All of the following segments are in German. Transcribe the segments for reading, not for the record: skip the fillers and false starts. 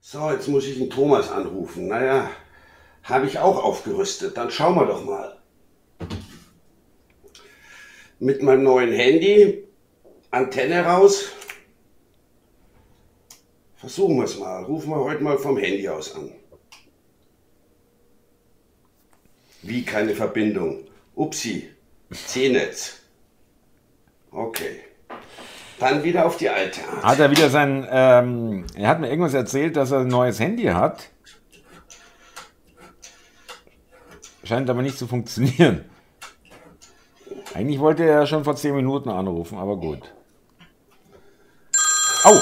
So, jetzt muss ich den Thomas anrufen. Naja, habe ich auch aufgerüstet. Dann schauen wir doch mal. Mit meinem neuen Handy, Antenne raus. Versuchen wir es mal. Rufen wir heute mal vom Handy aus an. Wie keine Verbindung? Upsi, C-Netz. Okay. Dann wieder auf die alte Art. Hat er wieder er hat mir irgendwas erzählt, dass er ein neues Handy hat. Scheint aber nicht zu funktionieren. Eigentlich wollte er ja schon vor 10 Minuten anrufen, aber gut. Au!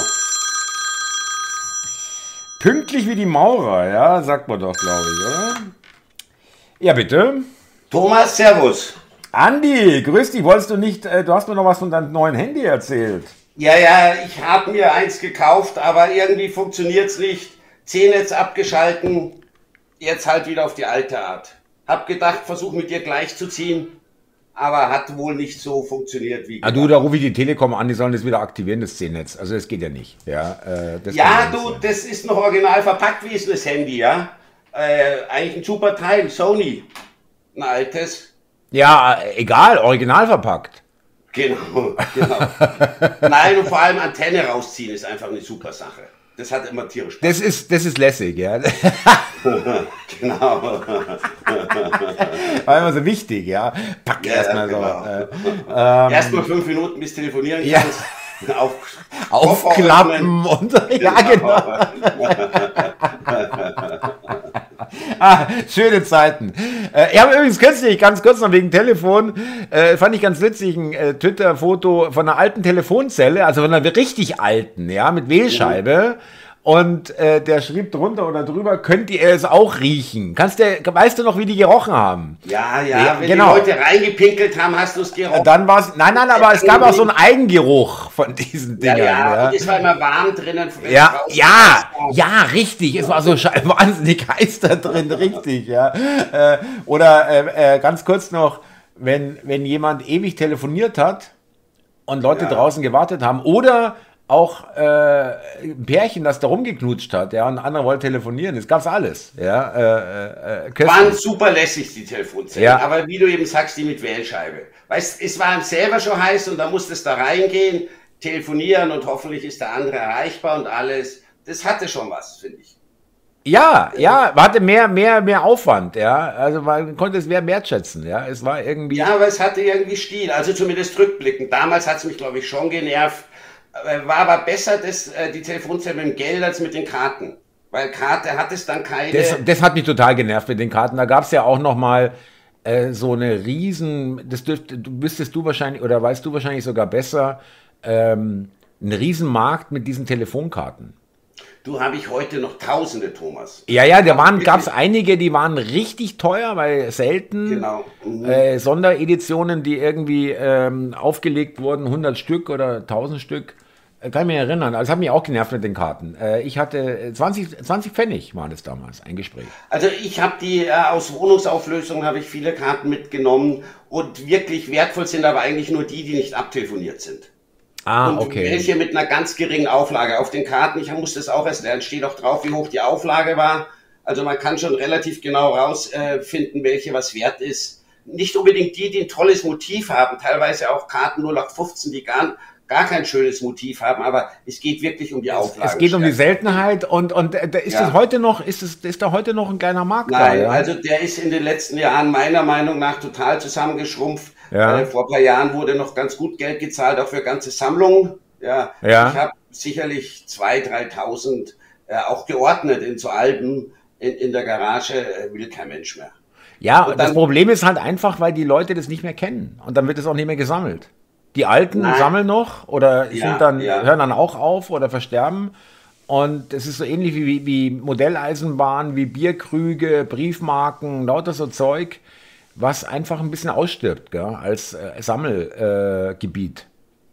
Pünktlich wie die Maurer, ja, sagt man doch, glaube ich, oder? Ja, bitte. Thomas, servus. Andi, grüß dich, wolltest du nicht, du hast mir noch was von deinem neuen Handy erzählt. Ja, ich habe mir eins gekauft, aber irgendwie funktioniert es nicht. C-Netz abgeschalten, jetzt halt wieder auf die alte Art. Hab gedacht, versuch mit dir gleichzuziehen, aber hat wohl nicht so funktioniert wie gedacht. Da rufe ich die Telekom an, die sollen das wieder aktivieren, das C-Netz. Also das geht ja nicht. Ja, das ist noch original verpackt, wie ist das Handy, ja? Eigentlich ein super Teil, Sony, ein altes. Ja, egal, original verpackt. Genau. Nein, und vor allem Antenne rausziehen ist einfach eine super Sache. Das hat immer tierisch Spaß. Das ist lässig, ja. Genau. War immer so wichtig, ja. Pack erstmal genau. so. Erstmal 5 Minuten bis telefonieren kannst. Aufklappen und ja, genau. Schöne Zeiten. Ich habe übrigens kürzlich, ganz kurz noch wegen Telefon, fand ich ganz witzig, ein Twitter-Foto von einer alten Telefonzelle, also von einer richtig alten, ja, mit Wählscheibe. Und der schrieb drunter oder drüber, könnt ihr es auch riechen? Weißt du noch, wie die gerochen haben? Ja, wenn die Leute reingepinkelt haben, hast du es gerochen. Dann war es, nein, aber es gab auch so einen Eigengeruch von diesen Dingern. Ja. Und es war immer warm drinnen. Ja, richtig. Es war so wahnsinnig heiß da drin, richtig, ja. Oder ganz kurz noch, wenn jemand ewig telefoniert hat und Leute draußen gewartet haben oder auch ein Pärchen, das da rumgeknutscht hat, ja, und ein anderer wollte telefonieren, das gab's alles, ja. Waren super lässig, die Telefonzellen, aber wie du eben sagst, die mit Wählscheibe. Weißt, es war selber schon heiß und da musstest da reingehen, telefonieren und hoffentlich ist der andere erreichbar und alles. Das hatte schon was, finde ich. Ja, hatte mehr Aufwand, ja, also man konnte es mehr wertschätzen, ja, es war irgendwie... Ja, aber es hatte irgendwie Stil, also zumindest rückblickend. Damals hat es mich, glaube ich, schon genervt. War aber besser, die Telefonzelle mit dem Geld als mit den Karten. Weil Karte hat es dann keine... Das hat mich total genervt mit den Karten. Da gab es ja auch noch mal so eine riesen... wüsstest du wahrscheinlich, oder weißt du wahrscheinlich sogar besser, einen riesen Markt mit diesen Telefonkarten. Du, habe ich heute noch Tausende, Thomas. Ja, gab es einige, die waren richtig teuer, weil selten. Genau. Sondereditionen, die irgendwie aufgelegt wurden, 100 Stück oder 1000 Stück. Kann ich mich erinnern. Das hat mich auch genervt mit den Karten. Ich hatte 20 Pfennig waren es damals, ein Gespräch. Also ich habe die aus Wohnungsauflösung habe ich viele Karten mitgenommen und wirklich wertvoll sind aber eigentlich nur die nicht abtelefoniert sind. Und okay. Welche mit einer ganz geringen Auflage. Auf den Karten, ich musste es auch erst lernen, steht auch drauf, wie hoch die Auflage war. Also man kann schon relativ genau rausfinden, welche was wert ist. Nicht unbedingt die ein tolles Motiv haben, teilweise auch Karten 0815, die gar kein schönes Motiv haben, aber es geht wirklich um die Auflage. Es geht um die Seltenheit und ist da heute noch ein kleiner Markt? Nein, also der ist in den letzten Jahren meiner Meinung nach total zusammengeschrumpft. Ja. Vor ein paar Jahren wurde noch ganz gut Geld gezahlt, auch für ganze Sammlungen. Ja. Ich habe sicherlich 2.000, 3.000 auch geordnet in so Alben in der Garage, will kein Mensch mehr. Ja, und das Problem ist halt einfach, weil die Leute das nicht mehr kennen und dann wird es auch nicht mehr gesammelt. Die Alten sammeln noch oder hören dann auch auf oder versterben. Und es ist so ähnlich wie Modelleisenbahn, wie Bierkrüge, Briefmarken, lauter so Zeug, was einfach ein bisschen ausstirbt, gell, als Sammelgebiet.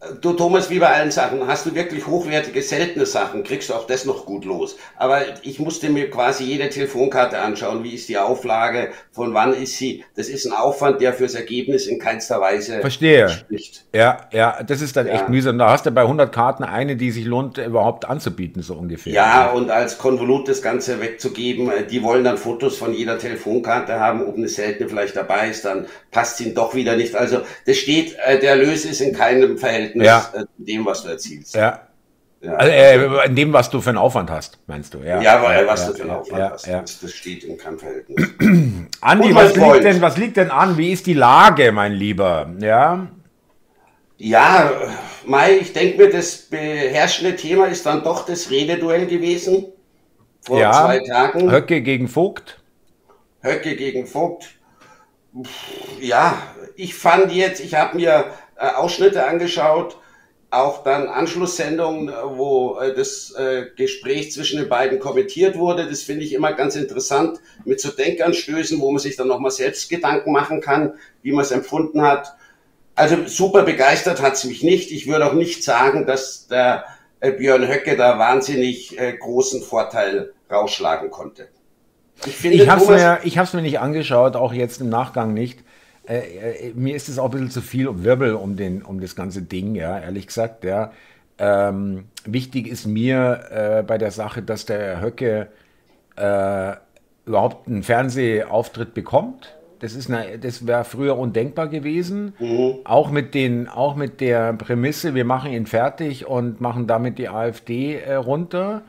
Du Thomas, wie bei allen Sachen, hast du wirklich hochwertige, seltene Sachen, kriegst du auch das noch gut los. Aber ich musste mir quasi jede Telefonkarte anschauen, wie ist die Auflage, von wann ist sie. Das ist ein Aufwand, der fürs Ergebnis in keinster Weise Verstehe. spricht. Ja, ja, das ist dann echt Ja. mühsam. Da hast du bei 100 Karten eine, die sich lohnt, überhaupt anzubieten, so ungefähr. Ja, und als Konvolut das Ganze wegzugeben, die wollen dann Fotos von jeder Telefonkarte haben, ob eine seltene vielleicht dabei ist, dann passt ihnen doch wieder nicht. Also das steht, der Erlös ist in keinem Verhältnis Ja. zu dem, was du erzielst. Ja. Ja, Also, also, in dem, was du für einen Aufwand hast, meinst du? ja, weil was ja, du für einen Aufwand ja, hast, ja. das steht in keinem Verhältnis. Andi, Und mein Freund. was liegt denn an? Wie ist die Lage, mein Lieber? Ja, Ja, Mai, ich denke mir, das beherrschende Thema ist dann doch das Rededuell gewesen vor ja. 2 Tagen. Höcke gegen Vogt. Höcke gegen Vogt. Ja, ich fand jetzt, ich habe mir Ausschnitte angeschaut, auch dann Anschlusssendungen, wo das Gespräch zwischen den beiden kommentiert wurde. Das finde ich immer ganz interessant mit so Denkanstößen, wo man sich dann nochmal selbst Gedanken machen kann, wie man es empfunden hat. Also super begeistert hat es mich nicht. Ich würde auch nicht sagen, dass der Björn Höcke da wahnsinnig großen Vorteil rausschlagen konnte. Ich finde, Ich hab's mir nicht angeschaut, auch jetzt im Nachgang nicht. Mir ist es auch ein bisschen zu viel Wirbel um das ganze Ding, ja, ehrlich gesagt, ja. Wichtig ist mir bei der Sache, dass der Höcke überhaupt einen Fernsehauftritt bekommt. Das wäre früher undenkbar gewesen. Auch mit der Prämisse, wir machen ihn fertig und machen damit die AfD runter.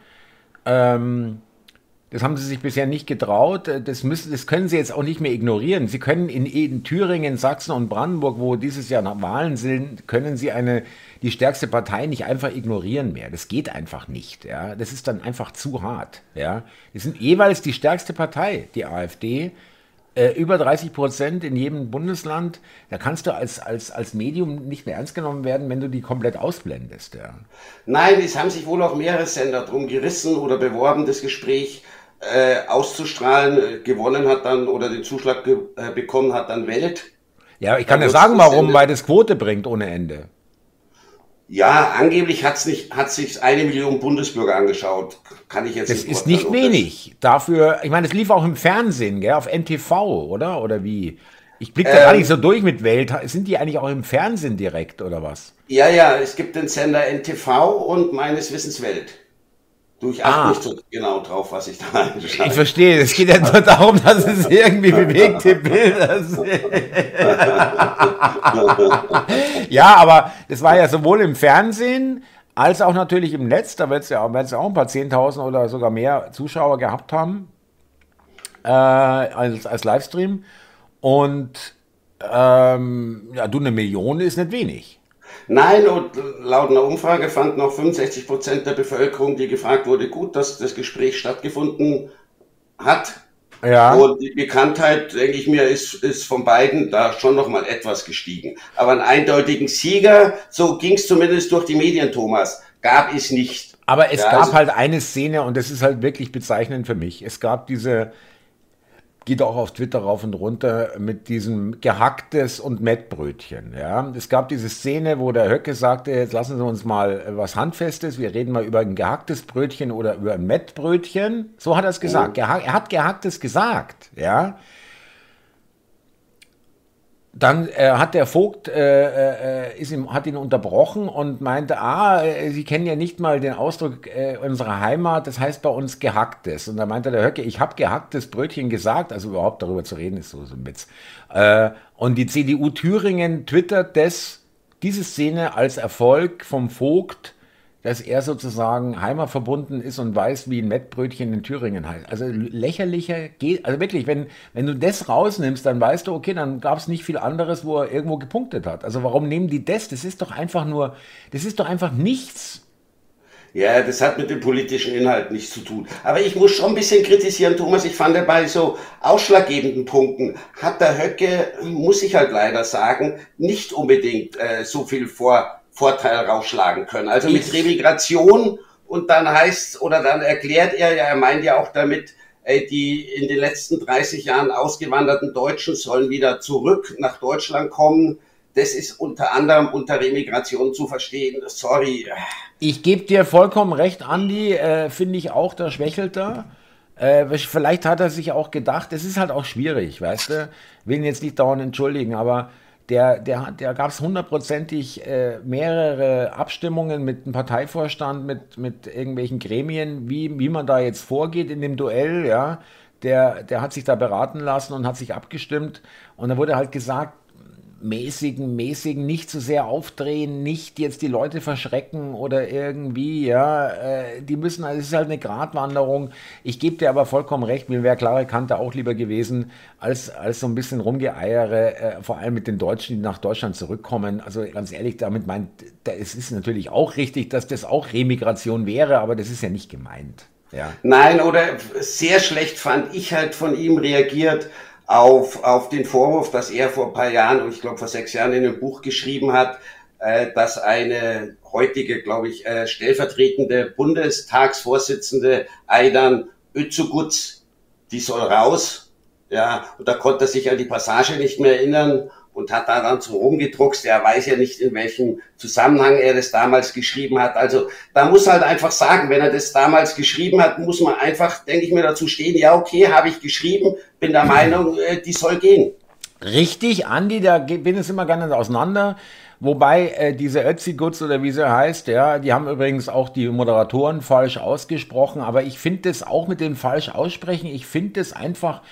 Das haben sie sich bisher nicht getraut. Das können sie jetzt auch nicht mehr ignorieren. Sie können in Thüringen, Sachsen und Brandenburg, wo dieses Jahr nach Wahlen sind, können sie die stärkste Partei nicht einfach ignorieren mehr. Das geht einfach nicht. Ja. Das ist dann einfach zu hart. Ja. Die sind jeweils die stärkste Partei, die AfD. Über 30% in jedem Bundesland. Da kannst du als Medium nicht mehr ernst genommen werden, wenn du die komplett ausblendest. Ja. Nein, es haben sich wohl auch mehrere Sender drum gerissen oder beworben, das Gespräch auszustrahlen. Gewonnen hat dann oder den Zuschlag bekommen hat dann Welt. Ja, ich kann dir sagen, warum, weil das Quote bringt ohne Ende. Ja, angeblich hat sich 1 Million Bundesbürger angeschaut. Kann ich jetzt Das ist nicht wenig. Dafür, ich meine, es lief auch im Fernsehen, gell, auf NTV, oder? Oder wie? Ich blicke da gar nicht so durch mit Welt. Sind die eigentlich auch im Fernsehen direkt, oder was? Ja, es gibt den Sender NTV und meines Wissens Welt. Du, ich achte nicht so genau drauf, was ich da anschaue. Ich verstehe, es geht ja nur darum, dass es irgendwie bewegte Bilder sind. Ja, aber das war ja sowohl im Fernsehen als auch natürlich im Netz. Da wird es ja auch ein paar 10.000 oder sogar mehr Zuschauer gehabt haben als Livestream. Und ja, 1 Million ist nicht wenig. Nein, und laut einer Umfrage fanden auch 65% der Bevölkerung, die gefragt wurde, gut, dass das Gespräch stattgefunden hat. Ja. Und die Bekanntheit, denke ich mir, ist von beiden da schon nochmal etwas gestiegen. Aber einen eindeutigen Sieger, so ging es zumindest durch die Medien, Thomas, gab es nicht. Aber es Ja, gab also, halt eine Szene und das ist halt wirklich bezeichnend für mich. Es gab geht auch auf Twitter rauf und runter mit diesem gehacktes und Mettbrötchen. Ja. Es gab diese Szene, wo der Höcke sagte, jetzt lassen Sie uns mal was Handfestes, wir reden mal über ein gehacktes Brötchen oder über ein Mettbrötchen. So hat er es gesagt. Er hat gehacktes gesagt. Ja. Dann hat der Vogt hat ihn unterbrochen und meinte, Sie kennen ja nicht mal den Ausdruck unserer Heimat, das heißt bei uns gehacktes. Und da meinte der Höcke, ich habe gehacktes Brötchen gesagt, also überhaupt darüber zu reden ist so ein Witz. Und die CDU Thüringen twittert diese Szene als Erfolg vom Vogt, dass er sozusagen heimatverbunden ist und weiß, wie ein Mettbrötchen in Thüringen heißt. Also lächerlicher geht, also wirklich, wenn du das rausnimmst, dann weißt du, okay, dann gab es nicht viel anderes, wo er irgendwo gepunktet hat. Also warum nehmen die das? Das ist doch einfach nichts. ja, das hat mit dem politischen Inhalt nichts zu tun. Aber ich muss schon ein bisschen kritisieren, Thomas. Ich fand bei so ausschlaggebenden Punkten hat der Höcke, muss ich halt leider sagen, nicht unbedingt so viel Vorteil rausschlagen können. Also mit Remigration und dann dann erklärt er ja, er meint ja auch damit, die in den letzten 30 Jahren ausgewanderten Deutschen sollen wieder zurück nach Deutschland kommen. das ist unter anderem unter Remigration zu verstehen. Sorry. Ich gebe dir vollkommen recht, Andi, finde ich auch, da schwächelt er. Vielleicht hat er sich auch gedacht, es ist halt auch schwierig, weißt du? Will ihn jetzt nicht dauernd entschuldigen, aber der gab es hundertprozentig mehrere Abstimmungen mit dem Parteivorstand, mit irgendwelchen Gremien, wie man da jetzt vorgeht in dem Duell, ja. Der hat sich da beraten lassen und hat sich abgestimmt. Und da wurde halt gesagt, mäßigen, nicht zu sehr aufdrehen, nicht jetzt die Leute verschrecken oder irgendwie, ja, die müssen, also es ist halt eine Gratwanderung. Ich gebe dir aber vollkommen recht, mir wäre klare Kante auch lieber gewesen, als so ein bisschen Rumgeeiere, vor allem mit den Deutschen, die nach Deutschland zurückkommen. Also ganz ehrlich, damit meint, es ist natürlich auch richtig, dass das auch Remigration wäre, aber das ist ja nicht gemeint. Ja. Nein, oder sehr schlecht fand ich halt von ihm reagiert auf den Vorwurf, dass er vor ein paar Jahren, ich glaube vor 6 Jahren in einem Buch geschrieben hat, dass eine heutige, glaube ich, stellvertretende Bundestagsvorsitzende Aydan Özügut, die soll raus. Ja, und da konnte er sich an die Passage nicht mehr erinnern und hat da dann so rumgedruckst. Er weiß ja nicht, in welchem Zusammenhang er das damals geschrieben hat. Also da muss halt einfach sagen, wenn er das damals geschrieben hat, muss man einfach, denke ich mir, dazu stehen, ja okay, habe ich geschrieben, bin der Meinung, die soll gehen. Richtig, Andi, da bin ich immer gerne auseinander. Wobei diese Özügut oder wie sie heißt, ja, die haben übrigens auch die Moderatoren falsch ausgesprochen, aber ich finde das auch mit dem falsch aussprechen, ich finde das einfach...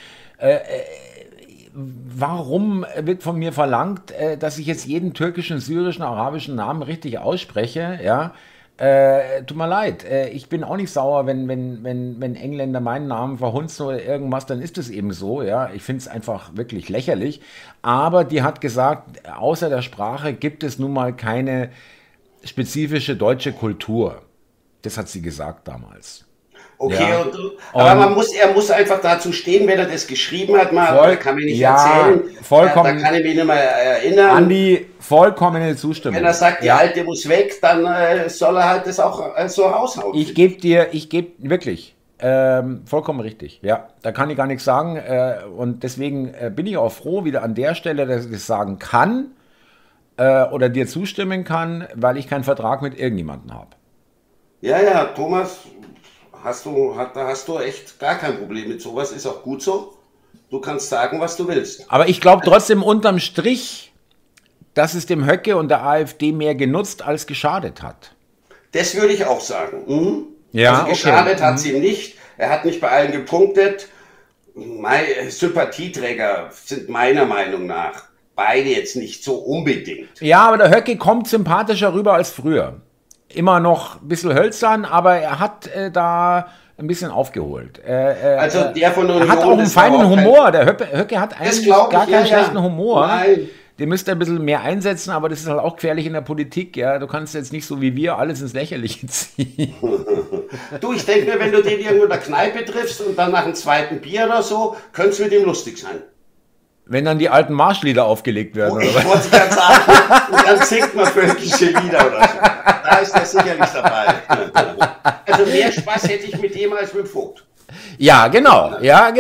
Warum wird von mir verlangt, dass ich jetzt jeden türkischen, syrischen, arabischen Namen richtig ausspreche? Ja, tut mir leid. Ich bin auch nicht sauer, wenn Engländer meinen Namen verhunzen oder irgendwas, dann ist es eben so. Ja, ich finde es einfach wirklich lächerlich. Aber die hat gesagt, außer der Sprache gibt es nun mal keine spezifische deutsche Kultur. Das hat sie gesagt damals. Okay, ja. Aber er muss einfach dazu stehen, wenn er das geschrieben hat, mal, kann mir nicht erzählen, vollkommen, da kann ich mich nicht mehr erinnern. Andi, vollkommene Zustimmung. Wenn er sagt, die Alte muss weg, dann soll er halt das auch so raushauen. Ich gebe wirklich, vollkommen richtig, ja, da kann ich gar nichts sagen und deswegen bin ich auch froh wieder an der Stelle, dass ich das sagen kann oder dir zustimmen kann, weil ich keinen Vertrag mit irgendjemandem habe. Ja, Thomas... Da hast du echt gar kein Problem mit sowas, ist auch gut so. Du kannst sagen, was du willst. Aber ich glaube trotzdem unterm Strich, dass es dem Höcke und der AfD mehr genutzt als geschadet hat. Das würde ich auch sagen. Mhm. Ja, also geschadet hat es ihm nicht. Er hat nicht bei allen gepunktet. Sympathieträger sind meiner Meinung nach beide jetzt nicht so unbedingt. Ja, aber der Höcke kommt sympathischer rüber als früher. Immer noch ein bisschen hölzern, aber er hat da ein bisschen aufgeholt. Also der von Union, er hat auch einen feinen Humor. Der Höcke hat eigentlich gar keinen schlechten Humor. Nein. Den müsste er ein bisschen mehr einsetzen, aber das ist halt auch gefährlich in der Politik. Ja, du kannst jetzt nicht so wie wir alles ins Lächerliche ziehen. Du, ich denke mir, wenn du den irgendwo in der Kneipe triffst und dann nach dem zweiten Bier oder so, könnte es mit ihm lustig sein. Wenn dann die alten Marschlieder aufgelegt werden. Ich wollte gerade sagen, und dann singt man völkische Lieder oder so. Da ist er sicherlich dabei. Also mehr Spaß hätte ich mit dem als mit dem Vogt. Ja, genau.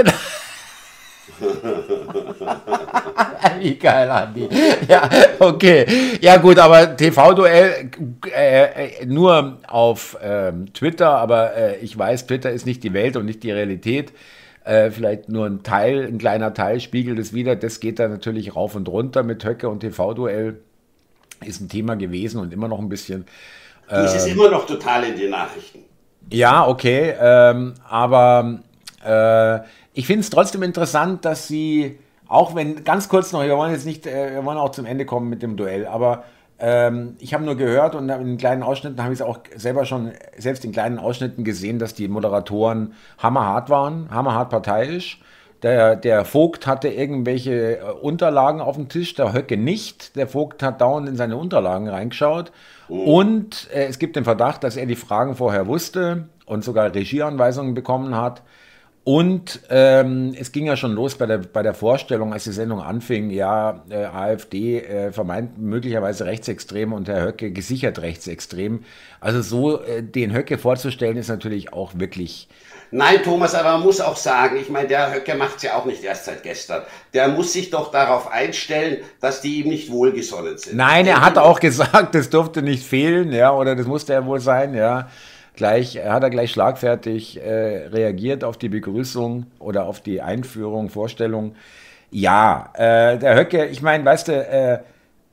Wie geil, Andi. Ja, okay. Ja gut, aber TV-Duell nur auf Twitter, aber ich weiß, Twitter ist nicht die Welt und nicht die Realität. Vielleicht nur ein kleiner Teil spiegelt es wieder. Das geht da natürlich rauf und runter mit Höcke und TV-Duell. Ist ein Thema gewesen und immer noch ein bisschen. Das ist immer noch total in den Nachrichten. Ja, okay. Aber ich finde es trotzdem interessant, dass sie, auch wenn, ganz kurz noch, wir wollen auch zum Ende kommen mit dem Duell, aber ich habe nur gehört und in kleinen Ausschnitten habe ich es auch selbst in kleinen Ausschnitten gesehen, dass die Moderatoren hammerhart waren, hammerhart parteiisch. Der Vogt hatte irgendwelche Unterlagen auf dem Tisch, der Höcke nicht. Der Vogt hat dauernd in seine Unterlagen reingeschaut. Und es gibt den Verdacht, dass er die Fragen vorher wusste und sogar Regieanweisungen bekommen hat. Und es ging ja schon los bei der Vorstellung, als die Sendung anfing, ja, AfD vermeint möglicherweise rechtsextrem und Herr Höcke gesichert rechtsextrem. Also so den Höcke vorzustellen, ist natürlich auch wirklich... Nein, Thomas, aber man muss auch sagen, ich meine, der Höcke macht es ja auch nicht erst seit gestern. Der muss sich doch darauf einstellen, dass die ihm nicht wohlgesonnen sind. Nein, er hat auch gesagt, das durfte nicht fehlen, ja, oder das musste er wohl sein, ja. Hat er gleich schlagfertig reagiert auf die Begrüßung oder auf die Einführung, Vorstellung. Ja, der Höcke, ich meine, weißt du,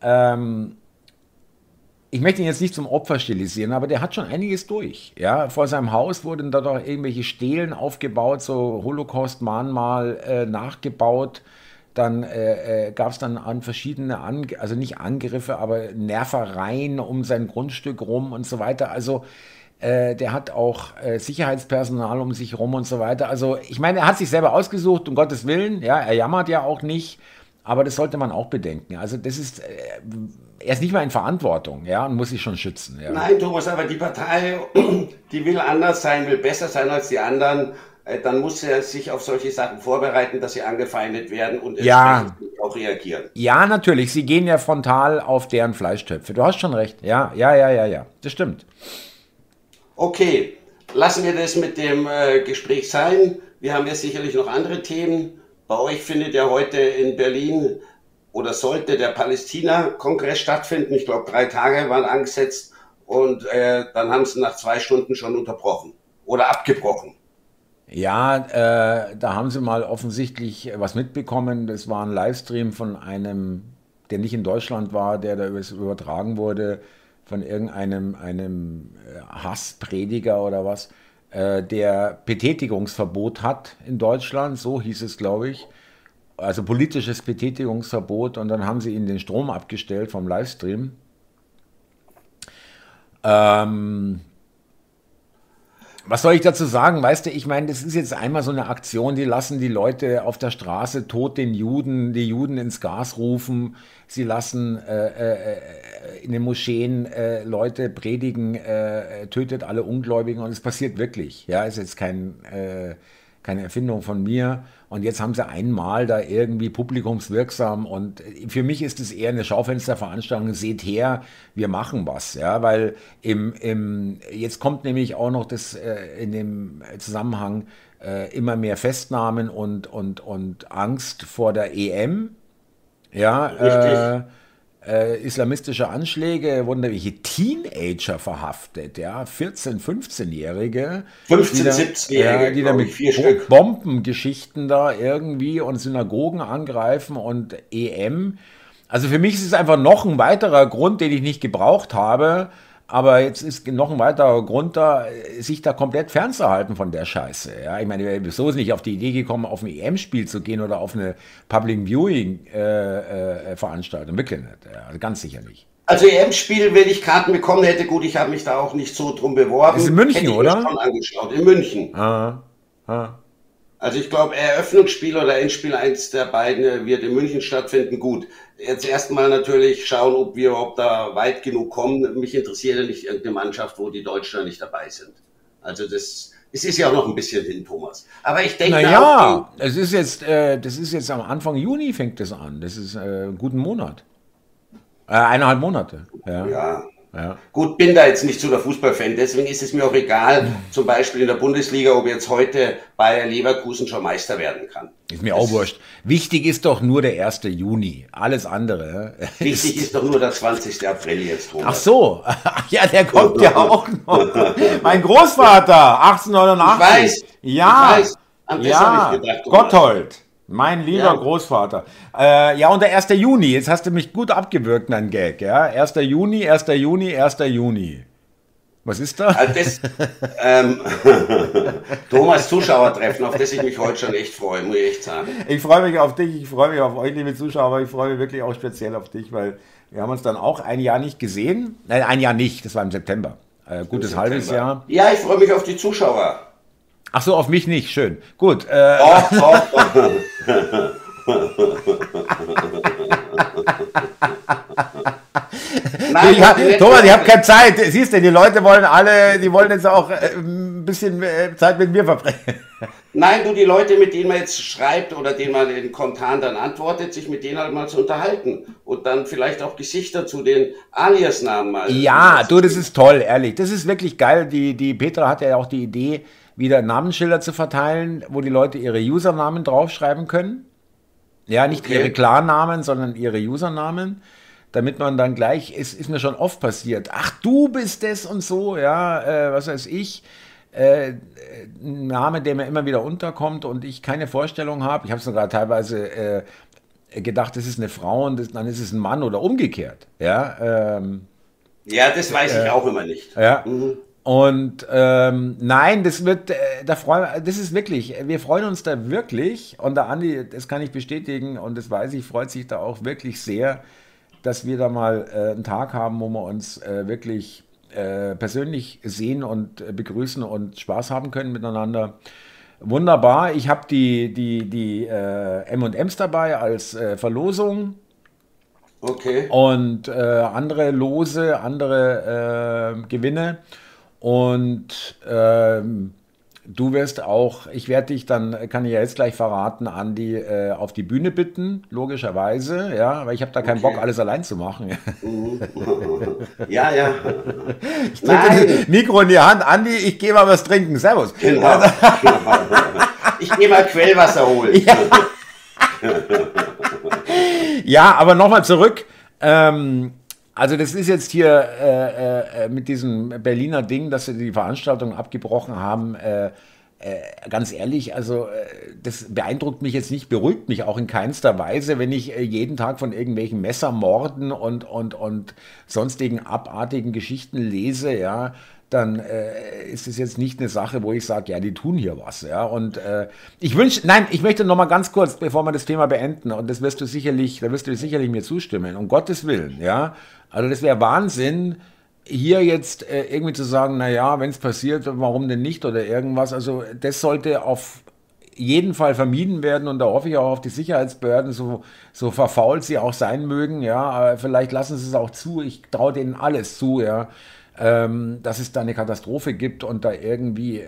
ich möchte ihn jetzt nicht zum Opfer stilisieren, aber der hat schon einiges durch. Ja, vor seinem Haus wurden da doch irgendwelche Stelen aufgebaut, so Holocaust-Mahnmal nachgebaut. Dann gab es dann an verschiedene, also nicht Angriffe, aber Nervereien um sein Grundstück rum und so weiter. Also der hat auch Sicherheitspersonal um sich rum und so weiter. Also ich meine, er hat sich selber ausgesucht, um Gottes Willen. Ja, er jammert ja auch nicht. Aber das sollte man auch bedenken. Also das ist, er ist nicht mal in Verantwortung, ja, und muss sich schon schützen. Ja. Nein, Thomas, aber die Partei, die will anders sein, will besser sein als die anderen. Dann muss er sich auf solche Sachen vorbereiten, dass sie angefeindet werden und entsprechend auch reagieren. Ja, natürlich. Sie gehen ja frontal auf deren Fleischtöpfe. Du hast schon recht. Ja. Das stimmt. Okay, lassen wir das mit dem Gespräch sein. Wir haben jetzt sicherlich noch andere Themen. Bei euch findet ja heute in Berlin oder sollte der Palästina-Kongress stattfinden. Ich glaube, 3 Tage waren angesetzt und dann haben sie nach 2 Stunden schon unterbrochen oder abgebrochen. Ja, da haben sie mal offensichtlich was mitbekommen. Das war ein Livestream von einem, der nicht in Deutschland war, der da übertragen wurde, von einem Hassprediger oder was. Der Betätigungsverbot hat in Deutschland, so hieß es, glaube ich, also politisches Betätigungsverbot, und dann haben sie ihnen den Strom abgestellt vom Livestream. Was soll ich dazu sagen? Weißt du, ich meine, das ist jetzt einmal so eine Aktion, die lassen die Leute auf der Straße tot den Juden, die Juden ins Gas rufen. Sie lassen in den Moscheen Leute predigen, tötet alle Ungläubigen, und es passiert wirklich. Ja, ist jetzt keine Erfindung von mir. Und jetzt haben sie einmal da irgendwie publikumswirksam, und für mich ist es eher eine Schaufensterveranstaltung. Seht her, wir machen was, ja, weil jetzt kommt nämlich auch noch das in dem Zusammenhang immer mehr Festnahmen und Angst vor der EM, ja, islamistische Anschläge, wurden da welche Teenager verhaftet, ja, 14-, 15-Jährige, 15-, 17-Jährige, die da mit Bombengeschichten da irgendwie und Synagogen angreifen und EM. Also für mich ist es einfach noch ein weiterer Grund, den ich nicht gebraucht habe, aber jetzt ist noch ein weiterer Grund da, sich da komplett fernzuhalten von der Scheiße. Ja, ich meine, wir wären so nicht auf die Idee gekommen, auf ein EM-Spiel zu gehen oder auf eine Public Viewing-Veranstaltung. Wirklich nicht. Ja, also ganz sicher nicht. Also EM-Spiel, wenn ich Karten bekommen hätte, gut, ich habe mich da auch nicht so drum beworben. Das ist in München, hätte ich oder? Mir schon angeschaut. In München. Also ich glaube, Eröffnungsspiel oder Endspiel, eins der beiden wird in München stattfinden. Gut, jetzt erstmal natürlich schauen, ob wir überhaupt da weit genug kommen. Mich interessiert ja nicht irgendeine Mannschaft, wo die Deutschen nicht dabei sind. Also es ist ja auch noch ein bisschen hin, Thomas. Aber ich denke naja, das ist jetzt am Anfang Juni fängt das an. Das ist einen guten Monat. 1,5 Monate. Ja. Gut, bin da jetzt nicht so der Fußballfan, deswegen ist es mir auch egal, zum Beispiel in der Bundesliga, ob jetzt heute Bayer Leverkusen schon Meister werden kann. Ist mir auch wurscht. Wichtig ist doch nur der 1. Juni. Alles andere. Wichtig ist doch nur der 20. April jetzt, Thomas. Ach so. Ja, der kommt ja auch noch. Mein Großvater, 1889. Ich weiß. An das habe ich gedacht, Thomas. Gotthold. Mein lieber Großvater. Ja, und der 1. Juni. Jetzt hast du mich gut abgewürgt, mein Gag. Ja? 1. Juni, 1. Juni, 1. Juni. Was ist da? Also Thomas, Zuschauertreffen, auf das ich mich heute schon echt freue, muss ich echt sagen. Ich freue mich auf dich, ich freue mich auf euch, liebe Zuschauer, aber ich freue mich wirklich auch speziell auf dich, weil wir haben uns dann auch ein Jahr nicht gesehen. Nein, ein Jahr nicht, das war im September. Gutes halbes Jahr. Ja, ich freue mich auf die Zuschauer. Ach so, auf mich nicht, schön. Gut. Nein, Thomas, ich habe keine Zeit. Siehst du, die Leute wollen alle, die wollen jetzt auch ein bisschen Zeit mit mir verbringen. Nein, du, die Leute, mit denen man jetzt schreibt oder denen man in Kommentaren dann antwortet, sich mit denen halt mal zu unterhalten und dann vielleicht auch Gesichter zu den Alias-Namen mal. Ja, du, das ist toll, ehrlich. Das ist wirklich geil. Die Petra hat ja auch die Idee, wieder Namensschilder zu verteilen, wo die Leute ihre Usernamen draufschreiben können. Ja, nicht ihre Klarnamen, sondern ihre Usernamen, damit man dann gleich, es ist mir schon oft passiert, ach, du bist es und so, ja, was weiß ich, ein Name, der mir immer wieder unterkommt und ich keine Vorstellung habe. Ich habe sogar teilweise gedacht, das ist eine Frau und dann ist es ein Mann oder umgekehrt. Ja, ja, das weiß ich auch immer nicht. Ja. Und nein, das wird, das ist wirklich, wir freuen uns da wirklich und der Andi, das kann ich bestätigen und das weiß ich, freut sich da auch wirklich sehr, dass wir da mal einen Tag haben, wo wir uns wirklich persönlich sehen und begrüßen und Spaß haben können miteinander. Wunderbar, ich habe die M&M's dabei als Verlosung. Okay. Und andere Lose, andere Gewinne. Und du wirst auch, ich werde dich dann, kann ich ja jetzt gleich verraten, Andi, auf die Bühne bitten, logischerweise, ja, weil ich habe da keinen Bock, alles allein zu machen. Ja, ja. Ich drücke das Mikro in die Hand, Andi, ich gehe mal was trinken, servus. Genau. Ich gehe mal Quellwasser holen. Ja, ja, aber nochmal zurück. Also das ist jetzt hier mit diesem Berliner Ding, dass sie die Veranstaltung abgebrochen haben, ganz ehrlich, also das beeindruckt mich jetzt nicht, beruhigt mich auch in keinster Weise, wenn ich jeden Tag von irgendwelchen Messermorden und sonstigen abartigen Geschichten lese, ja, dann ist es jetzt nicht eine Sache, wo ich sage, ja, die tun hier was, ja, und ich möchte noch mal ganz kurz, bevor wir das Thema beenden, und da wirst du sicherlich mir zustimmen, um Gottes Willen, ja, also das wäre Wahnsinn, hier jetzt irgendwie zu sagen, naja, wenn es passiert, warum denn nicht oder irgendwas, also das sollte auf jeden Fall vermieden werden und da hoffe ich auch auf die Sicherheitsbehörden, so verfault sie auch sein mögen, ja, aber vielleicht lassen sie es auch zu, ich traue denen alles zu, ja, dass es da eine Katastrophe gibt und da irgendwie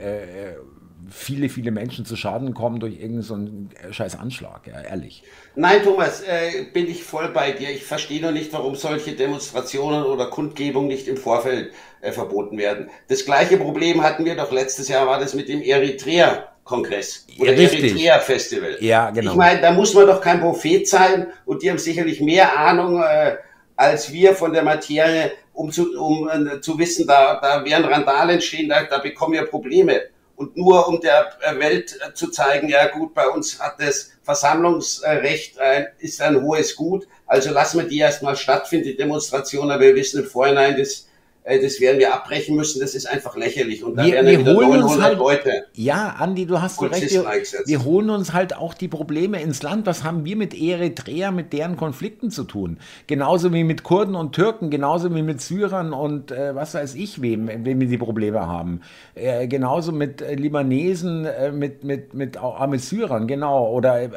viele Menschen zu Schaden kommen durch irgendeinen so einen scheiß Anschlag, ja, ehrlich. Nein, Thomas, bin ich voll bei dir. Ich verstehe nur nicht, warum solche Demonstrationen oder Kundgebungen nicht im Vorfeld verboten werden. Das gleiche Problem hatten wir doch letztes Jahr, war das mit dem Eritrea-Kongress oder Eritrea-Festival. Ja, genau. Ich meine, da muss man doch kein Prophet sein und die haben sicherlich mehr Ahnung als wir von der Materie, um zu wissen, da werden Randale entstehen, da bekommen wir Probleme. Und nur um der Welt zu zeigen, ja gut, bei uns hat das Versammlungsrecht ist ein hohes Gut, also lassen wir die erstmal stattfinden, die Demonstration, aber wir wissen im Vorhinein, das werden wir abbrechen müssen, das ist einfach lächerlich. Und da werden wir wieder holen 900 halt, Leute. Ja, Andi, du hast so recht. Wir holen uns halt auch die Probleme ins Land. Was haben wir mit Eritrea, mit deren Konflikten zu tun? Genauso wie mit Kurden und Türken, genauso wie mit Syrern und was weiß ich, wem wir die Probleme haben. Genauso mit Libanesen, mit Syrern, genau. Oder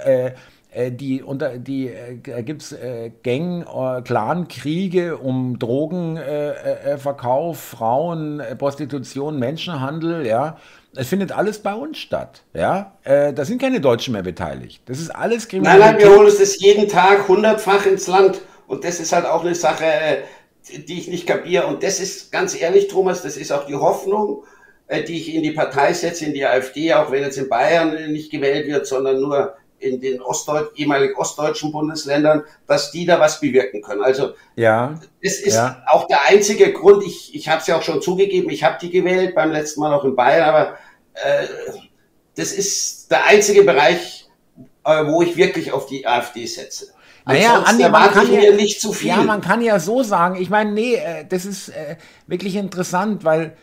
gibt's Clankriege um Drogenverkauf, Frauen, Prostitution, Menschenhandel, ja. Es findet alles bei uns statt, ja. Da sind keine Deutschen mehr beteiligt. Das ist alles Kriminalität. Nein, wir holen uns das jeden Tag 100-fach ins Land. Und das ist halt auch eine Sache, die ich nicht kapiere. Und das ist, ganz ehrlich, Thomas, das ist auch die Hoffnung, die ich in die Partei setze, in die AfD, auch wenn jetzt in Bayern nicht gewählt wird, sondern nur in den ehemalig ostdeutschen Bundesländern, dass die da was bewirken können. Also ja, das ist auch der einzige Grund, ich habe es ja auch schon zugegeben, ich habe die gewählt, beim letzten Mal auch in Bayern, aber das ist der einzige Bereich, wo ich wirklich auf die AfD setze. Naja, Andi, nicht zu viel. Ja, man kann ja so sagen, ich meine, nee, das ist wirklich interessant, weil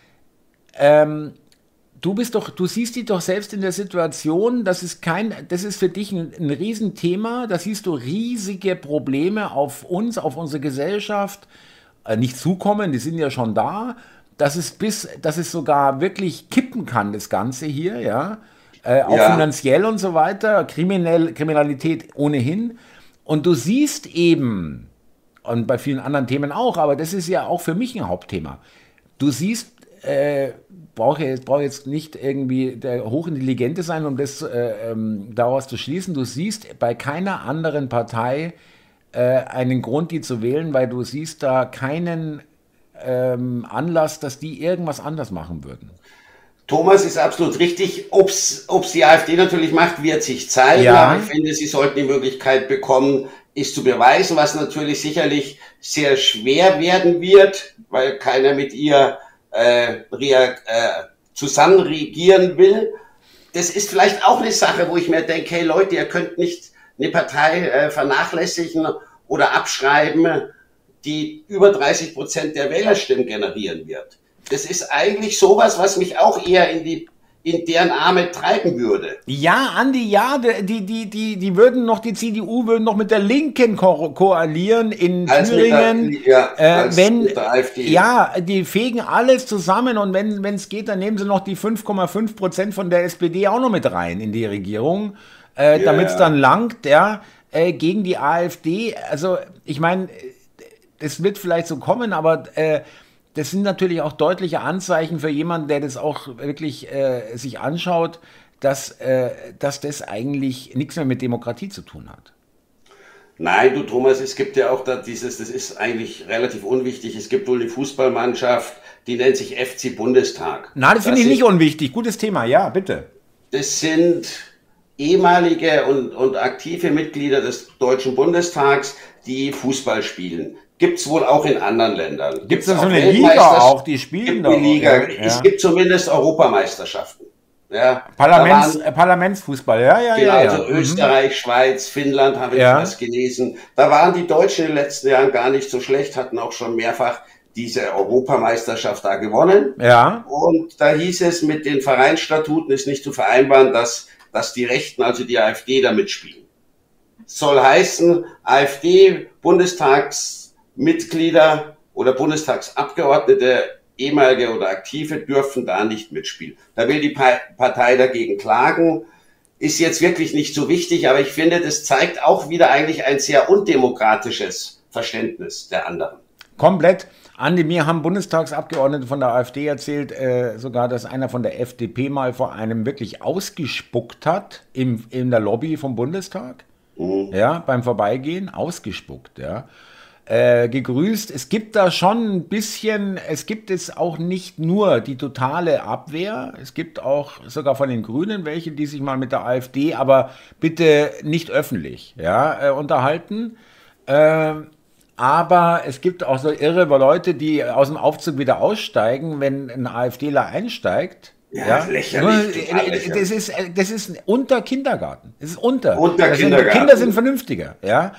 du siehst dich doch selbst in der Situation, das ist für dich ein Riesenthema, da siehst du riesige Probleme auf uns, auf unsere Gesellschaft, nicht zukommen, die sind ja schon da, dass es sogar wirklich kippen kann, das Ganze hier, ja, auch finanziell und so weiter, Kriminalität ohnehin, und du siehst eben, und bei vielen anderen Themen auch, aber das ist ja auch für mich ein Hauptthema. Du siehst, brauche jetzt nicht irgendwie der Hochintelligente sein, um das daraus zu schließen. Du siehst bei keiner anderen Partei einen Grund, die zu wählen, weil du siehst da keinen Anlass, dass die irgendwas anders machen würden. Thomas ist absolut richtig. Ob's die AfD natürlich macht, wird sich zeigen. Ja. Aber ich finde, sie sollten die Möglichkeit bekommen, es zu beweisen, was natürlich sicherlich sehr schwer werden wird, weil keiner mit ihr zusammen regieren will. Das ist vielleicht auch eine Sache, wo ich mir denke, hey Leute, ihr könnt nicht eine Partei vernachlässigen oder abschreiben, die über 30% der Wählerstimmen generieren wird. Das ist eigentlich sowas, was mich auch eher in deren Arme treiben würde. Ja, Andi, ja, die würden noch, die CDU würden noch mit der Linken koalieren in Als Thüringen. Mit der, als wenn, mit der AfD. Ja, die fegen alles zusammen und wenn es geht, dann nehmen sie noch die 5,5% von der SPD auch noch mit rein in die Regierung, damit es dann langt, ja, gegen die AfD. Also, ich meine, es wird vielleicht so kommen, aber das sind natürlich auch deutliche Anzeichen für jemanden, der das auch wirklich sich anschaut, dass das eigentlich nichts mehr mit Demokratie zu tun hat. Nein, du Thomas, es gibt ja auch da das ist eigentlich relativ unwichtig, es gibt wohl eine Fußballmannschaft, die nennt sich FC Bundestag. Na, das finde ich nicht unwichtig. Gutes Thema, ja, bitte. Das sind ehemalige und aktive Mitglieder des Deutschen Bundestags, die Fußball spielen. Gibt's wohl auch in anderen Ländern. Gibt's da so eine Liga auch, die spielen da? Liga. Ja. Es gibt zumindest Europameisterschaften. Ja, Parlamentsfußball, ja. Genau, also Österreich, Schweiz, Finnland habe ich was gelesen. Da waren die Deutschen in den letzten Jahren gar nicht so schlecht, hatten auch schon mehrfach diese Europameisterschaft da gewonnen. Ja. Und da hieß es, mit den Vereinsstatuten ist nicht zu vereinbaren, dass die Rechten, also die AfD, da mitspielen. Soll heißen, AfD-Bundestagsmitglieder oder Bundestagsabgeordnete, ehemalige oder aktive, dürfen da nicht mitspielen. Da will die Partei dagegen klagen. Ist jetzt wirklich nicht so wichtig, aber ich finde, das zeigt auch wieder eigentlich ein sehr undemokratisches Verständnis der anderen. Komplett. Andi, mir haben Bundestagsabgeordnete von der AfD erzählt, sogar, dass einer von der FDP mal vor einem wirklich ausgespuckt hat in der Lobby vom Bundestag. Ja, beim Vorbeigehen ausgespuckt, ja. Gegrüßt. Es gibt da schon ein bisschen, es gibt es auch nicht nur die totale Abwehr, es gibt auch sogar von den Grünen welche, die sich mal mit der AfD, aber bitte nicht öffentlich, ja, unterhalten. Aber es gibt auch so irre Leute, die aus dem Aufzug wieder aussteigen, wenn ein AfDler einsteigt. Ja, lächerlich. Das ist unter Kindergarten. Das ist unter Kindergarten. Kinder sind vernünftiger, ja.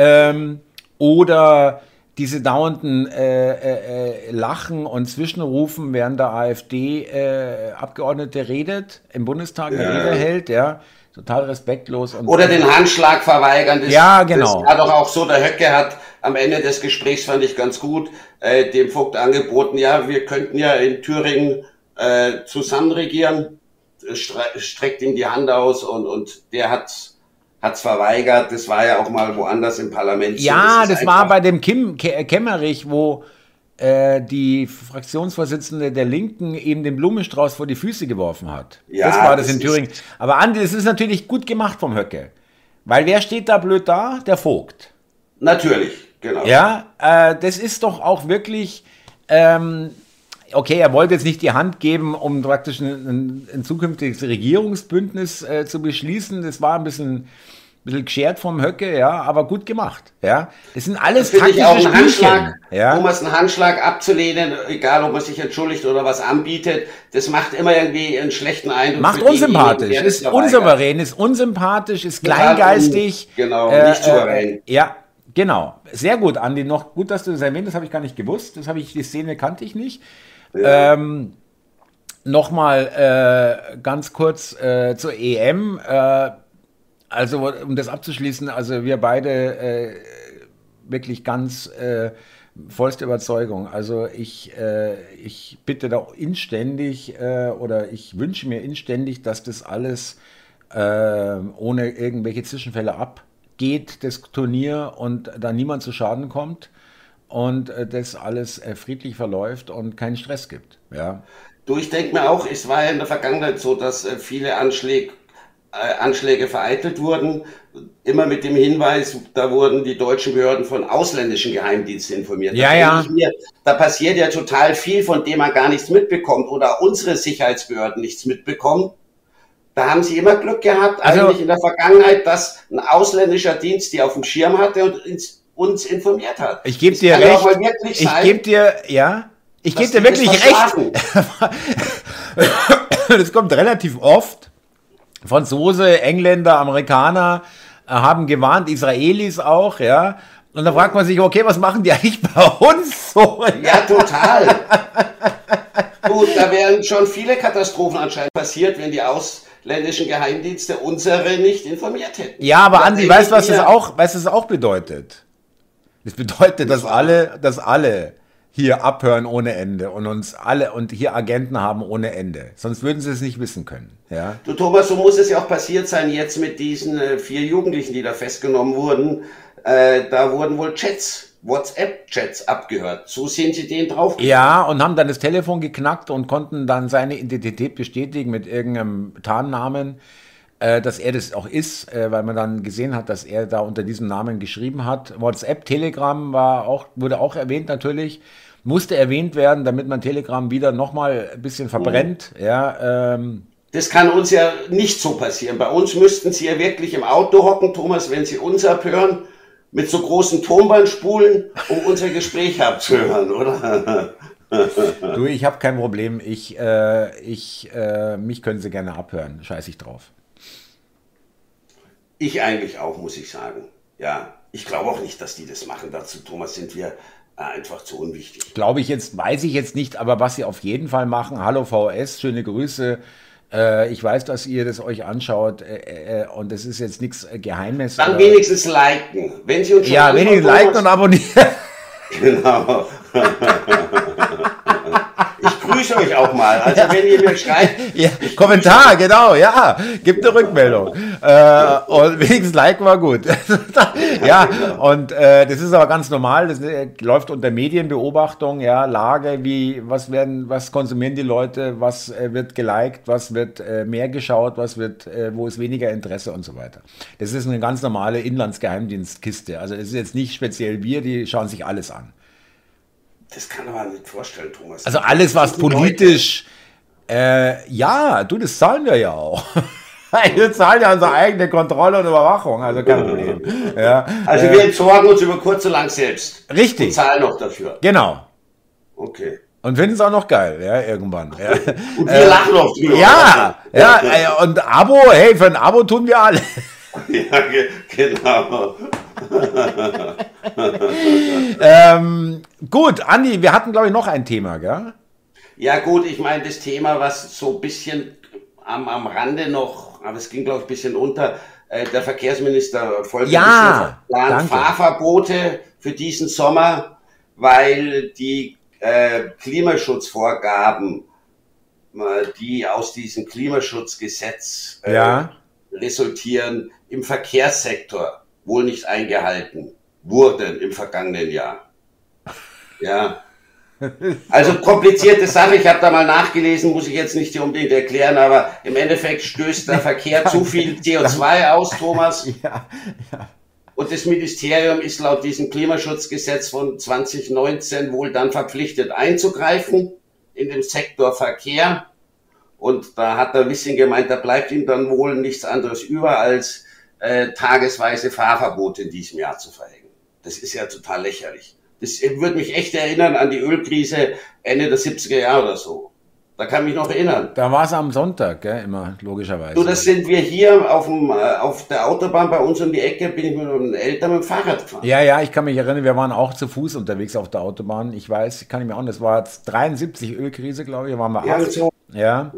Oder diese dauernden Lachen und Zwischenrufen, während der AfD-Abgeordnete redet, im Bundestag eine Rede hält, ja. Total respektlos. Oder den Handschlag verweigern. Ja, genau. Das war doch auch so, der Höcke hat am Ende des Gesprächs, fand ich ganz gut, dem Vogt angeboten, ja, wir könnten ja in Thüringen zusammen regieren, streckt ihm die Hand aus und der hat's verweigert. Das war ja auch mal woanders im Parlament. Ja, das war bei dem Kemmerich, wo die Fraktionsvorsitzende der Linken eben den Blumenstrauß vor die Füße geworfen hat. Ja, das war das in Thüringen. Aber Andi, das ist natürlich gut gemacht vom Höcke. Weil wer steht da blöd da? Der Vogt. Natürlich, genau. Ja, das ist doch auch wirklich, okay, er wollte jetzt nicht die Hand geben, um praktisch ein zukünftiges Regierungsbündnis zu beschließen. Das war ein bisschen geschert vom Höcke, ja, aber gut gemacht, ja. Das sind alles taktische Spielchen. Ja? Thomas, einen Handschlag abzulehnen, egal ob man sich entschuldigt oder was anbietet, das macht immer irgendwie einen schlechten Eindruck. Macht unsympathisch, ist unsouverän, ist unsympathisch, ist kleingeistig. Genau, nicht souverän. Ja, genau. Sehr gut, Andi. Noch gut, dass du das erwähnt hast, habe ich gar nicht gewusst. Die Szene kannte ich nicht. Ja. Nochmal ganz kurz zur EM. Also, um das abzuschließen, also wir beide wirklich ganz vollste Überzeugung. Also ich bitte da inständig oder ich wünsche mir inständig, dass das alles ohne irgendwelche Zwischenfälle geht, das Turnier, und da niemand zu Schaden kommt und das alles friedlich verläuft und keinen Stress gibt. Ja. Du, ich denke mir auch, es war ja in der Vergangenheit so, dass viele Anschläge vereitelt wurden, immer mit dem Hinweis, da wurden die deutschen Behörden von ausländischen Geheimdiensten informiert. Ja, ja. Da passiert ja total viel, von dem man gar nichts mitbekommt oder unsere Sicherheitsbehörden nichts mitbekommen. Da haben sie immer Glück gehabt, Also, eigentlich in der Vergangenheit, dass ein ausländischer Dienst die auf dem Schirm hatte und uns informiert hat. ich gebe Es dir kann ja auch recht. mal wirklich Ich sein, gebe dir, ja, ich gebe dass dir die das wirklich recht. verschlafen. Das kommt relativ oft. Franzose, Engländer, Amerikaner haben gewarnt, Israelis auch, ja. Und dann fragt man sich, okay, was machen die eigentlich bei uns so? Ja, total. Gut, da wären schon viele Katastrophen anscheinend passiert, wenn die ausländischen Geheimdienste unsere nicht informiert hätten. Ja, aber Da Andi, denke weißt du, ich mir, was das auch bedeutet? Das bedeutet, dass alle hier abhören ohne Ende und uns alle und hier Agenten haben ohne Ende. Sonst würden sie es nicht wissen können. Ja. Du Thomas, so muss es ja auch passiert sein jetzt mit diesen 4 Jugendlichen, die da festgenommen wurden. Da wurden wohl WhatsApp-Chats abgehört. So sind sie denen drauf. Ja, und haben dann das Telefon geknackt und konnten dann seine Identität bestätigen mit irgendeinem Tarnnamen, dass er das auch ist, weil man dann gesehen hat, dass er da unter diesem Namen geschrieben hat. WhatsApp, Telegram wurde auch erwähnt natürlich, musste erwähnt werden, damit man Telegram wieder nochmal ein bisschen verbrennt. Ja, Das kann uns ja nicht so passieren. Bei uns müssten sie ja wirklich im Auto hocken, Thomas, wenn sie uns abhören, mit so großen Tonbandspulen, um unser Gespräch abzuhören, oder? du, ich habe kein Problem. Mich können sie gerne abhören. Scheiß ich drauf. Ich eigentlich auch, muss ich sagen. Ja, ich glaube auch nicht, dass die das machen. Dazu, Thomas, sind wir einfach zu unwichtig. Weiß ich jetzt nicht, aber was sie auf jeden Fall machen, hallo VS, schöne Grüße. Ich weiß, dass ihr das euch anschaut und es ist jetzt nichts Geheimes. Dann wenigstens liken. Wenn sie uns schon ja, wenigstens liken und abonnieren. Genau. Ich grüße euch auch mal. Also wenn ihr mir schreibt. Ja, Kommentar, genau, ja. Gibt eine Rückmeldung. Und wenigstens liken war gut. Ja, und das ist aber ganz normal. Das läuft unter Medienbeobachtung, ja, Lage, was konsumieren die Leute, was wird geliked, was wird mehr geschaut, wo ist weniger Interesse und so weiter. Das ist eine ganz normale Inlandsgeheimdienstkiste. Also das ist jetzt nicht speziell wir, die schauen sich alles an. Das kann man nicht vorstellen, Thomas. Also alles, was politisch, ja, du, das zahlen wir ja auch. Wir zahlen ja unsere eigene Kontrolle und Überwachung, also kein Problem. Ja, also wir entsorgen uns über kurz und lang selbst. Richtig. Und zahlen noch dafür. Genau. Okay. Und finden es auch noch geil, ja, irgendwann. Ja. Und wir lachen noch drüber. Ja, und Abo, hey, für ein Abo tun wir alle. Ja, genau. Gut, Andi, wir hatten, glaube ich, noch ein Thema, gell? Ja gut, ich meine, das Thema, was so ein bisschen am Rande noch, aber es ging, glaube ich, ein bisschen unter, der Verkehrsminister folgt Fahrverbote für diesen Sommer, weil die Klimaschutzvorgaben, die aus diesem Klimaschutzgesetz resultieren, im Verkehrssektor wohl nicht eingehalten wurden im vergangenen Jahr. Ja. Also komplizierte Sache, ich habe da mal nachgelesen, muss ich jetzt nicht hier unbedingt erklären, aber im Endeffekt stößt der Verkehr zu viel CO2 aus, Thomas. Ja. Und das Ministerium ist laut diesem Klimaschutzgesetz von 2019 wohl dann verpflichtet einzugreifen in dem Sektor Verkehr. Und da hat der Wissing gemeint, da bleibt ihm dann wohl nichts anderes über, als tagesweise Fahrverbote in diesem Jahr zu verhängen. Das ist ja total lächerlich. Das würde mich echt erinnern an die Ölkrise Ende der 70er Jahre oder so. Da kann ich mich noch erinnern. Da war es am Sonntag, gell, immer, logischerweise. Du, das sind wir hier auf der Autobahn bei uns um die Ecke, bin ich mit meinen Eltern mit dem Fahrrad gefahren. Ja, ich kann mich erinnern, wir waren auch zu Fuß unterwegs auf der Autobahn. Ich weiß, kann ich mir auch, das war 73 Ölkrise, glaube ich, waren wir 8. So. Ja.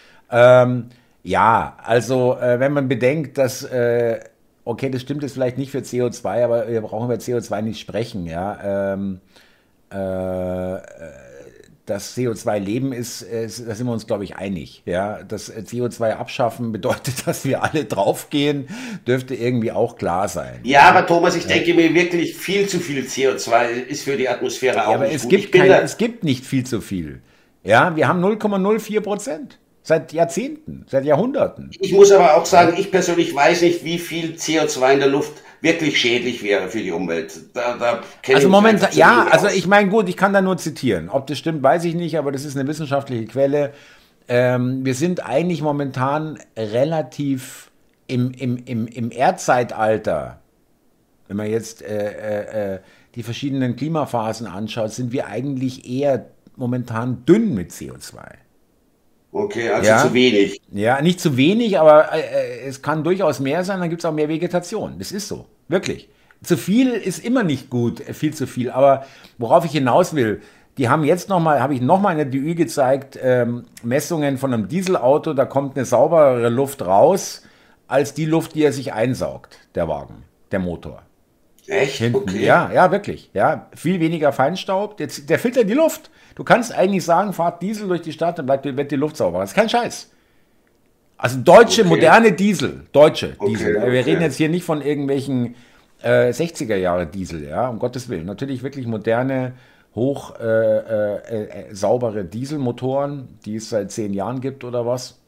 Also wenn man bedenkt, dass, okay, das stimmt jetzt vielleicht nicht für CO2, aber wir brauchen über CO2 nicht sprechen, ja. dass CO2 Leben ist, da sind wir uns, glaube ich, einig. Ja, das CO2 abschaffen bedeutet, dass wir alle draufgehen, dürfte irgendwie auch klar sein. Ja, aber Thomas, ich denke mir wirklich, viel zu viel CO2 ist für die Atmosphäre auch Ja, aber nicht gut. es gibt nicht viel zu viel. Ja, wir haben 0,04%. Seit Jahrzehnten, seit Jahrhunderten. Ich muss aber auch sagen, ich persönlich weiß nicht, wie viel CO2 in der Luft wirklich schädlich wäre für die Umwelt. Da Also Moment, ja, also ich meine, gut, ich kann da nur zitieren. Ob das stimmt, weiß ich nicht, aber das ist eine wissenschaftliche Quelle. Wir sind eigentlich momentan relativ im Erdzeitalter, wenn man jetzt die verschiedenen Klimaphasen anschaut, sind wir eigentlich eher momentan dünn mit CO2. Okay, also Ja, zu wenig. ja, nicht zu wenig, aber es kann durchaus mehr sein, dann gibt es auch mehr Vegetation. Das ist so, wirklich. Zu viel ist immer nicht gut, viel zu viel. Aber worauf ich hinaus will, die haben jetzt nochmal, habe ich nochmal in der DÜ gezeigt, Messungen von einem Dieselauto, da kommt eine sauberere Luft raus, als die Luft, die er sich einsaugt, der Wagen, der Motor. Echt? Hinten. Okay. Ja, ja, wirklich. Ja, viel weniger Feinstaub. Der filtert die Luft. Du kannst eigentlich sagen, fahrt Diesel durch die Stadt, dann wird die Luft sauber. Das ist kein Scheiß. Also deutsche, moderne Diesel. Deutsche Diesel. Wir reden jetzt hier nicht von irgendwelchen 60er Jahre Diesel, ja, um Gottes Willen. Natürlich wirklich moderne, hoch saubere Dieselmotoren, die es seit 10 Jahren gibt oder was.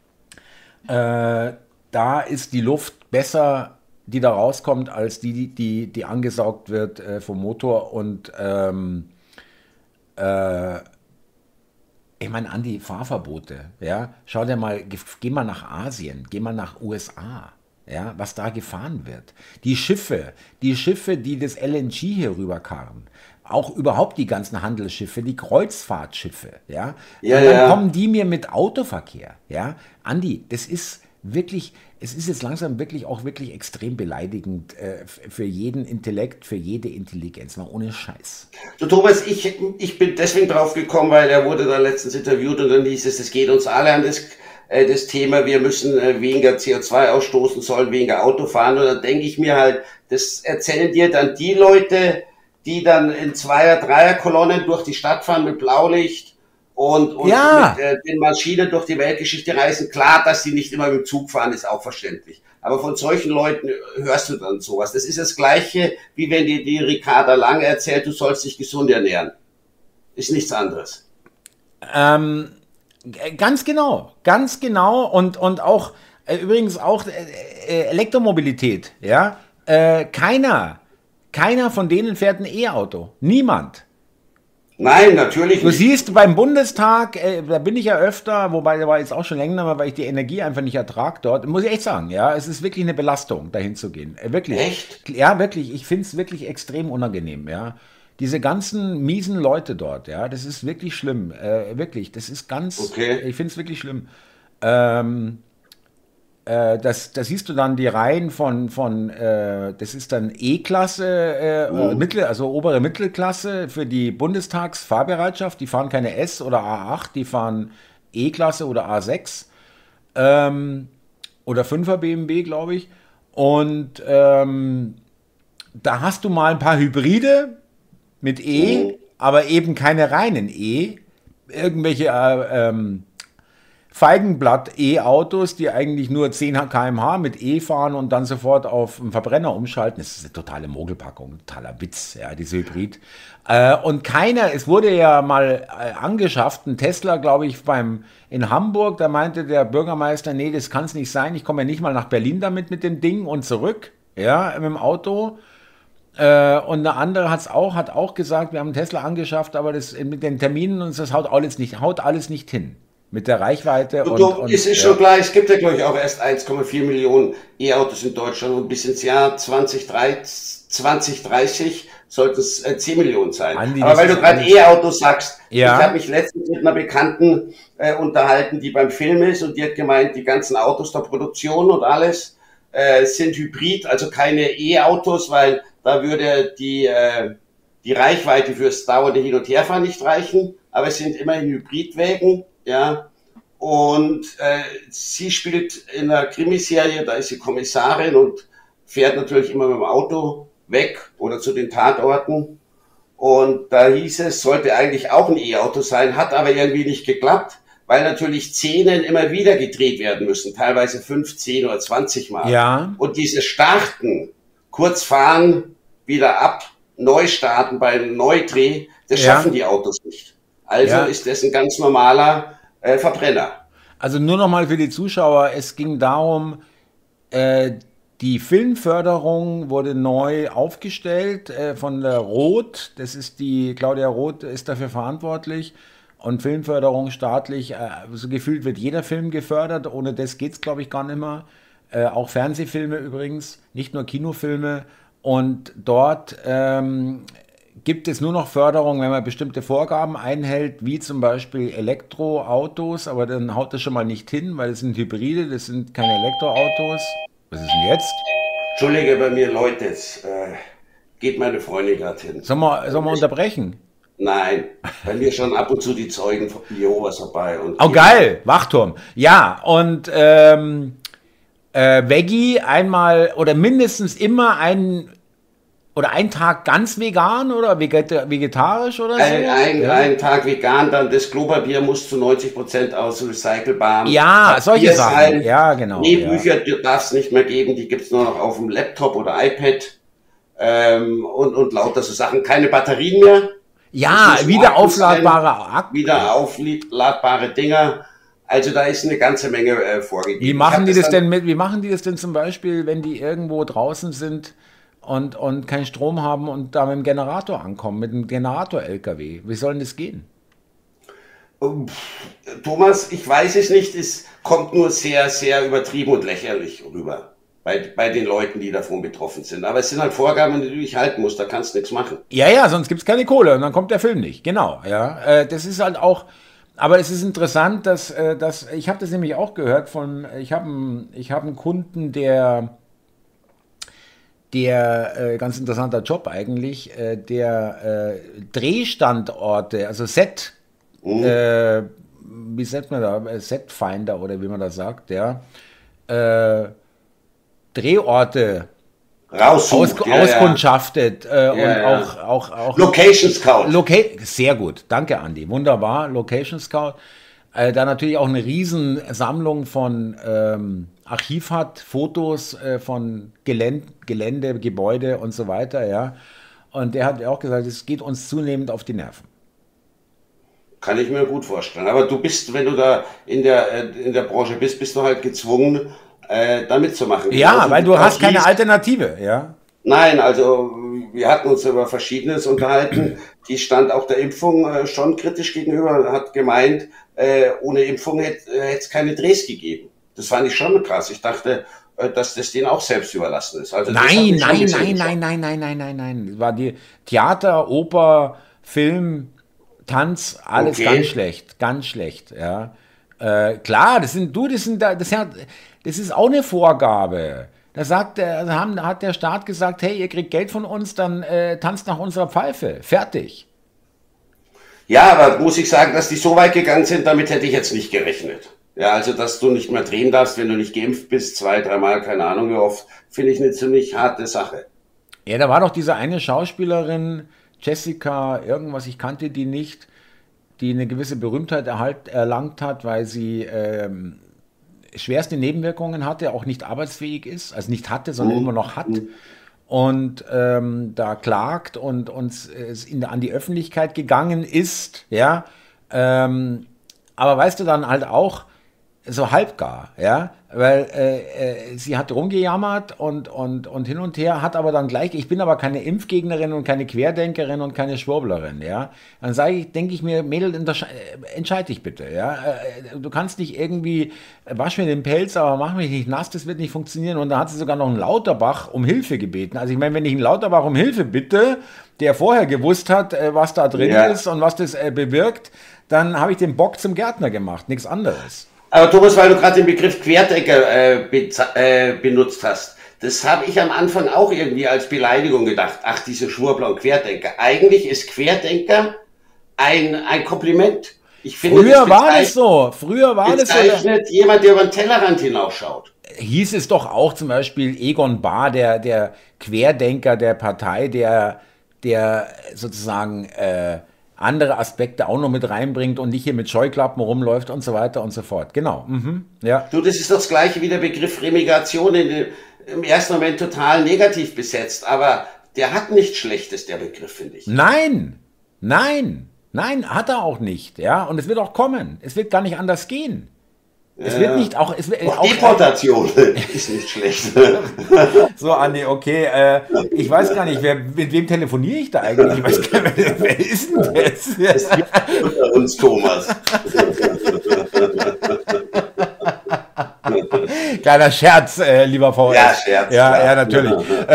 Da ist die Luft besser, die da rauskommt, als die angesaugt wird vom Motor. Und ich meine, an die Fahrverbote, ja, schau dir mal, geh mal nach Asien, geh mal nach USA, ja, was da gefahren wird. Die Schiffe, die das LNG hier rüberkarren, auch überhaupt die ganzen Handelsschiffe, die Kreuzfahrtschiffe, ja, Ja, und dann ja. kommen die mir mit Autoverkehr, ja. Andi, das ist wirklich, es ist jetzt langsam wirklich auch wirklich extrem beleidigend für jeden Intellekt, für jede Intelligenz, mal ohne Scheiß. Du Thomas, ich bin deswegen drauf gekommen, weil er wurde da letztens interviewt und dann hieß es geht uns alle an das Thema, wir müssen weniger CO2 ausstoßen, sollen weniger Auto fahren. Und dann denke ich mir halt, das erzählen dir dann die Leute, die dann in Zweier-, Dreier-Kolonnen durch die Stadt fahren mit Blaulicht und Ja, mit den Maschinen durch die Weltgeschichte reisen. Klar, dass sie nicht immer mit dem Zug fahren, ist auch verständlich. Aber von solchen Leuten hörst du dann sowas. Das ist das Gleiche, wie wenn dir die Ricarda Lang erzählt, du sollst dich gesund ernähren. Ist nichts anderes. ähm, ganz genau und auch übrigens auch Elektromobilität, ja. Keiner von denen fährt ein E-Auto. Niemand. Nein, natürlich Du nicht. siehst beim Bundestag, da bin ich ja öfter, wobei da war jetzt auch schon länger, weil ich die Energie einfach nicht ertrag dort, muss ich echt sagen, ja, es ist wirklich eine Belastung, dahin zu gehen. Wirklich. Echt? Ja, wirklich, ich finde es wirklich extrem unangenehm, ja. Diese ganzen miesen Leute dort, ja, das ist wirklich schlimm, wirklich, das ist ganz, Okay. ich finde es wirklich schlimm. Ähm, da siehst du dann die Reihen das ist dann E-Klasse, also obere Mittelklasse für die Bundestagsfahrbereitschaft. Die fahren keine S oder A8, die fahren E-Klasse oder A6 oder 5er BMW, glaube ich. Und da hast du mal ein paar Hybride mit E, aber eben keine reinen E. Irgendwelche Feigenblatt-E-Autos, die eigentlich nur 10 km/h mit E fahren und dann sofort auf einen Verbrenner umschalten. Das ist eine totale Mogelpackung, totaler Witz, ja, diese Hybrid. Und es wurde ja mal angeschafft, ein Tesla, glaube ich, in Hamburg, da meinte der Bürgermeister, nee, das kann es nicht sein, ich komme ja nicht mal nach Berlin damit mit dem Ding und zurück, ja, mit dem Auto. Und eine andere hat auch gesagt, wir haben einen Tesla angeschafft, aber das mit den Terminen und das haut alles nicht hin. Mit der Reichweite Es ist schon ja. klar, es gibt ja, glaube ich, auch erst 1,4 Millionen E-Autos in Deutschland und bis ins Jahr 2030 sollte es 10 Millionen sein. Andi, Aber das weil du ist gerade alles. E-Autos sagst, Ja. ich habe mich letztens mit einer Bekannten unterhalten, die beim Film ist und die hat gemeint, die ganzen Autos der Produktion und alles sind Hybrid, also keine E-Autos, weil da würde die Reichweite fürs dauernde Hin- und Herfahren nicht reichen, aber es sind immerhin Hybridwägen, ja. Und sie spielt in einer Krimiserie, da ist sie Kommissarin und fährt natürlich immer mit dem Auto weg oder zu den Tatorten. Und da hieß es, sollte eigentlich auch ein E-Auto sein, hat aber irgendwie nicht geklappt, weil natürlich Szenen immer wieder gedreht werden müssen, teilweise 15 oder 20 Mal. Ja. Und dieses Starten, kurz fahren, wieder ab, neu starten bei einem Neudreh, das schaffen die Autos nicht. Also ist das ein ganz normaler Verbrenner. Also nur nochmal für die Zuschauer, es ging darum, die Filmförderung wurde neu aufgestellt von der Roth, das ist die, Claudia Roth ist dafür verantwortlich, und Filmförderung staatlich, so gefühlt wird jeder Film gefördert, ohne das geht es, glaube ich, gar nicht mehr. Auch Fernsehfilme übrigens, nicht nur Kinofilme. Und dort gibt es nur noch Förderung, wenn man bestimmte Vorgaben einhält, wie zum Beispiel Elektroautos, aber dann haut das schon mal nicht hin, weil es sind Hybride, das sind keine Elektroautos. Was ist denn jetzt? Entschuldige, bei mir Leute, jetzt geht meine Freundin gerade hin. Sollen wir unterbrechen? Nein, bei mir schon ab und zu die Zeugen von Jehovas dabei. Oh geil, Wachturm. Ja, und Veggie einmal oder mindestens immer ein Tag ganz vegan oder vegetarisch oder so? Ein Tag vegan, dann das Klopapier muss zu 90% aus recycelbarem Ja, Papier solche Sachen. sein. Ja, genau. Drehbücher darf es nicht mehr geben, die gibt es nur noch auf dem Laptop oder iPad und lauter so Sachen. Keine Batterien mehr. Ja, wieder aufladbare Dinger. Also da ist eine ganze Menge vorgegeben. Wie machen die das denn zum Beispiel, wenn die irgendwo draußen sind und keinen Strom haben und da mit dem Generator ankommen, mit dem Generator-LKW? Wie soll denn das gehen? Thomas, ich weiß es nicht. Es kommt nur sehr, sehr übertrieben und lächerlich rüber bei den Leuten, die davon betroffen sind. Aber es sind halt Vorgaben, die du dich halten musst. Da kannst du nichts machen. Ja, sonst gibt es keine Kohle und dann kommt der Film nicht. Genau, ja. Das ist halt auch... Aber es ist interessant, dass ich habe das nämlich auch gehört von... Ich habe einen Kunden, der ganz interessanter Job eigentlich, der Drehstandorte, also Set... wie sagt man da? Setfinder oder wie man das sagt, ja. Drehorte auskundschaftet und auch Location Scout. Sehr gut, danke Andi, wunderbar, Location Scout. Da natürlich auch eine Riesensammlung von Archiv hat, Fotos von Gelände, Gebäude und so weiter, ja. Und der hat auch gesagt, es geht uns zunehmend auf die Nerven. Kann ich mir gut vorstellen. Aber du bist, wenn du da in der Branche bist du halt gezwungen, da mitzumachen. Ja, also, weil du hast keine Alternative, ja. Nein, also wir hatten uns über Verschiedenes unterhalten. Die stand auch der Impfung schon kritisch gegenüber, hat gemeint, ohne Impfung hätte es keine Drehs gegeben. Das fand ich schon krass. Ich dachte, dass das denen auch selbst überlassen ist. Also nein. Das war die Theater, Oper, Film, Tanz, alles ganz schlecht, ja. Klar, das ist auch eine Vorgabe. Da hat der Staat gesagt, hey, ihr kriegt Geld von uns, dann tanzt nach unserer Pfeife. Fertig. Ja, aber muss ich sagen, dass die so weit gegangen sind, damit hätte ich jetzt nicht gerechnet. Ja, also, dass du nicht mehr drehen darfst, wenn du nicht geimpft bist, 2, 3 Mal, keine Ahnung wie oft, finde ich eine ziemlich harte Sache. Ja, da war doch diese eine Schauspielerin, Jessica, irgendwas, ich kannte die nicht, die eine gewisse Berühmtheit erlangt hat, weil sie schwerste Nebenwirkungen hatte, auch nicht arbeitsfähig ist, also nicht hatte, sondern immer noch hat. Und da klagt und uns an die Öffentlichkeit gegangen ist, ja. Aber weißt du dann halt auch, so halbgar, ja, weil sie hat rumgejammert und hin und her, hat aber dann gleich, ich bin aber keine Impfgegnerin und keine Querdenkerin und keine Schwurblerin, ja, dann denke ich mir, Mädel, entscheid dich bitte, ja, du kannst nicht irgendwie, wasch mir den Pelz, aber mach mich nicht nass, das wird nicht funktionieren. Und da hat sie sogar noch einen Lauterbach um Hilfe gebeten. Also ich meine, wenn ich einen Lauterbach um Hilfe bitte, der vorher gewusst hat, was da drin ist und was das bewirkt, dann habe ich den Bock zum Gärtner gemacht, nichts anderes. Aber Thomas, weil du gerade den Begriff Querdenker benutzt hast, das habe ich am Anfang auch irgendwie als Beleidigung gedacht. Ach, diese Schwurbler und Querdenker. Eigentlich ist Querdenker ein Kompliment. Ich finde, Früher war das so. Bezeichnet jemand, der über den Tellerrand hinausschaut. Hieß es doch auch zum Beispiel Egon Bahr, der Querdenker der Partei, der der sozusagen andere Aspekte auch noch mit reinbringt und nicht hier mit Scheuklappen rumläuft und so weiter und so fort. Genau. Ja. Du, das ist doch das Gleiche wie der Begriff Remigration im ersten Moment total negativ besetzt, aber der hat nichts Schlechtes, der Begriff, finde ich. Nein, hat er auch nicht. Ja, und es wird auch kommen. Es wird gar nicht anders gehen. Es wird nicht auch. Auch Deportation ist nicht schlecht. So, Andi, okay. Ich weiß gar nicht, mit wem telefoniere ich da eigentlich? Ich weiß gar nicht, wer ist denn das? Das ist unter uns, Thomas. Kleiner Scherz, lieber VS. Ja, Scherz. Ja, natürlich.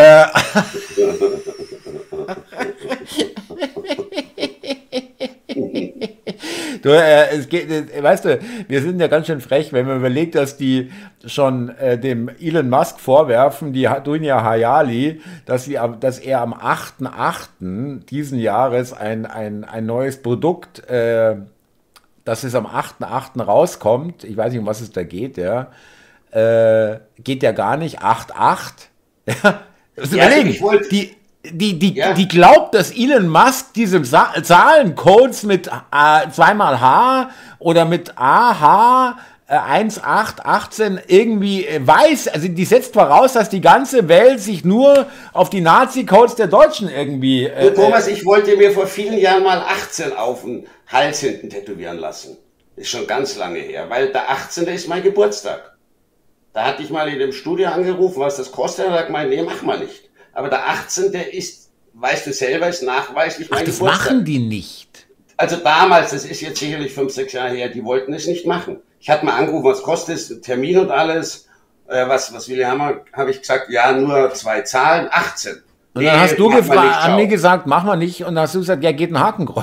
Du, es geht, weißt du, wir sind ja ganz schön frech, wenn man überlegt, dass die schon dem Elon Musk vorwerfen, die Dunja Hayali, dass er am 8.8. diesen Jahres ein neues Produkt, dass es am 8.8. rauskommt, ich weiß nicht, um was es da geht, ja, geht ja gar nicht, 8.8. Ja, das überlegen, die glaubt, dass Elon Musk diese Zahlencodes mit zweimal H oder mit AH 1818 irgendwie weiß, also die setzt voraus, dass die ganze Welt sich nur auf die Nazi-Codes der Deutschen irgendwie... Thomas, ich wollte mir vor vielen Jahren mal 18 auf den Hals hinten tätowieren lassen. Ist schon ganz lange her, weil der 18. ist mein Geburtstag. Da hatte ich mal in dem Studio angerufen, was das kostet, und er hat gemeint, nee, mach mal nicht. Aber der 18. ist, weißt du selber, ist nachweislich mein Geburtstag. Das machen die nicht. Also damals, das ist jetzt sicherlich 5, 6 Jahre her, die wollten es nicht machen. Ich hatte mal angerufen, was kostet es, Termin und alles. Was will ich haben? Habe ich gesagt, ja, nur 2 Zahlen, 18. Und dann hast du an mir gesagt, mach mal nicht. Und dann hast du gesagt, ja, geht ein Hakenkreuz.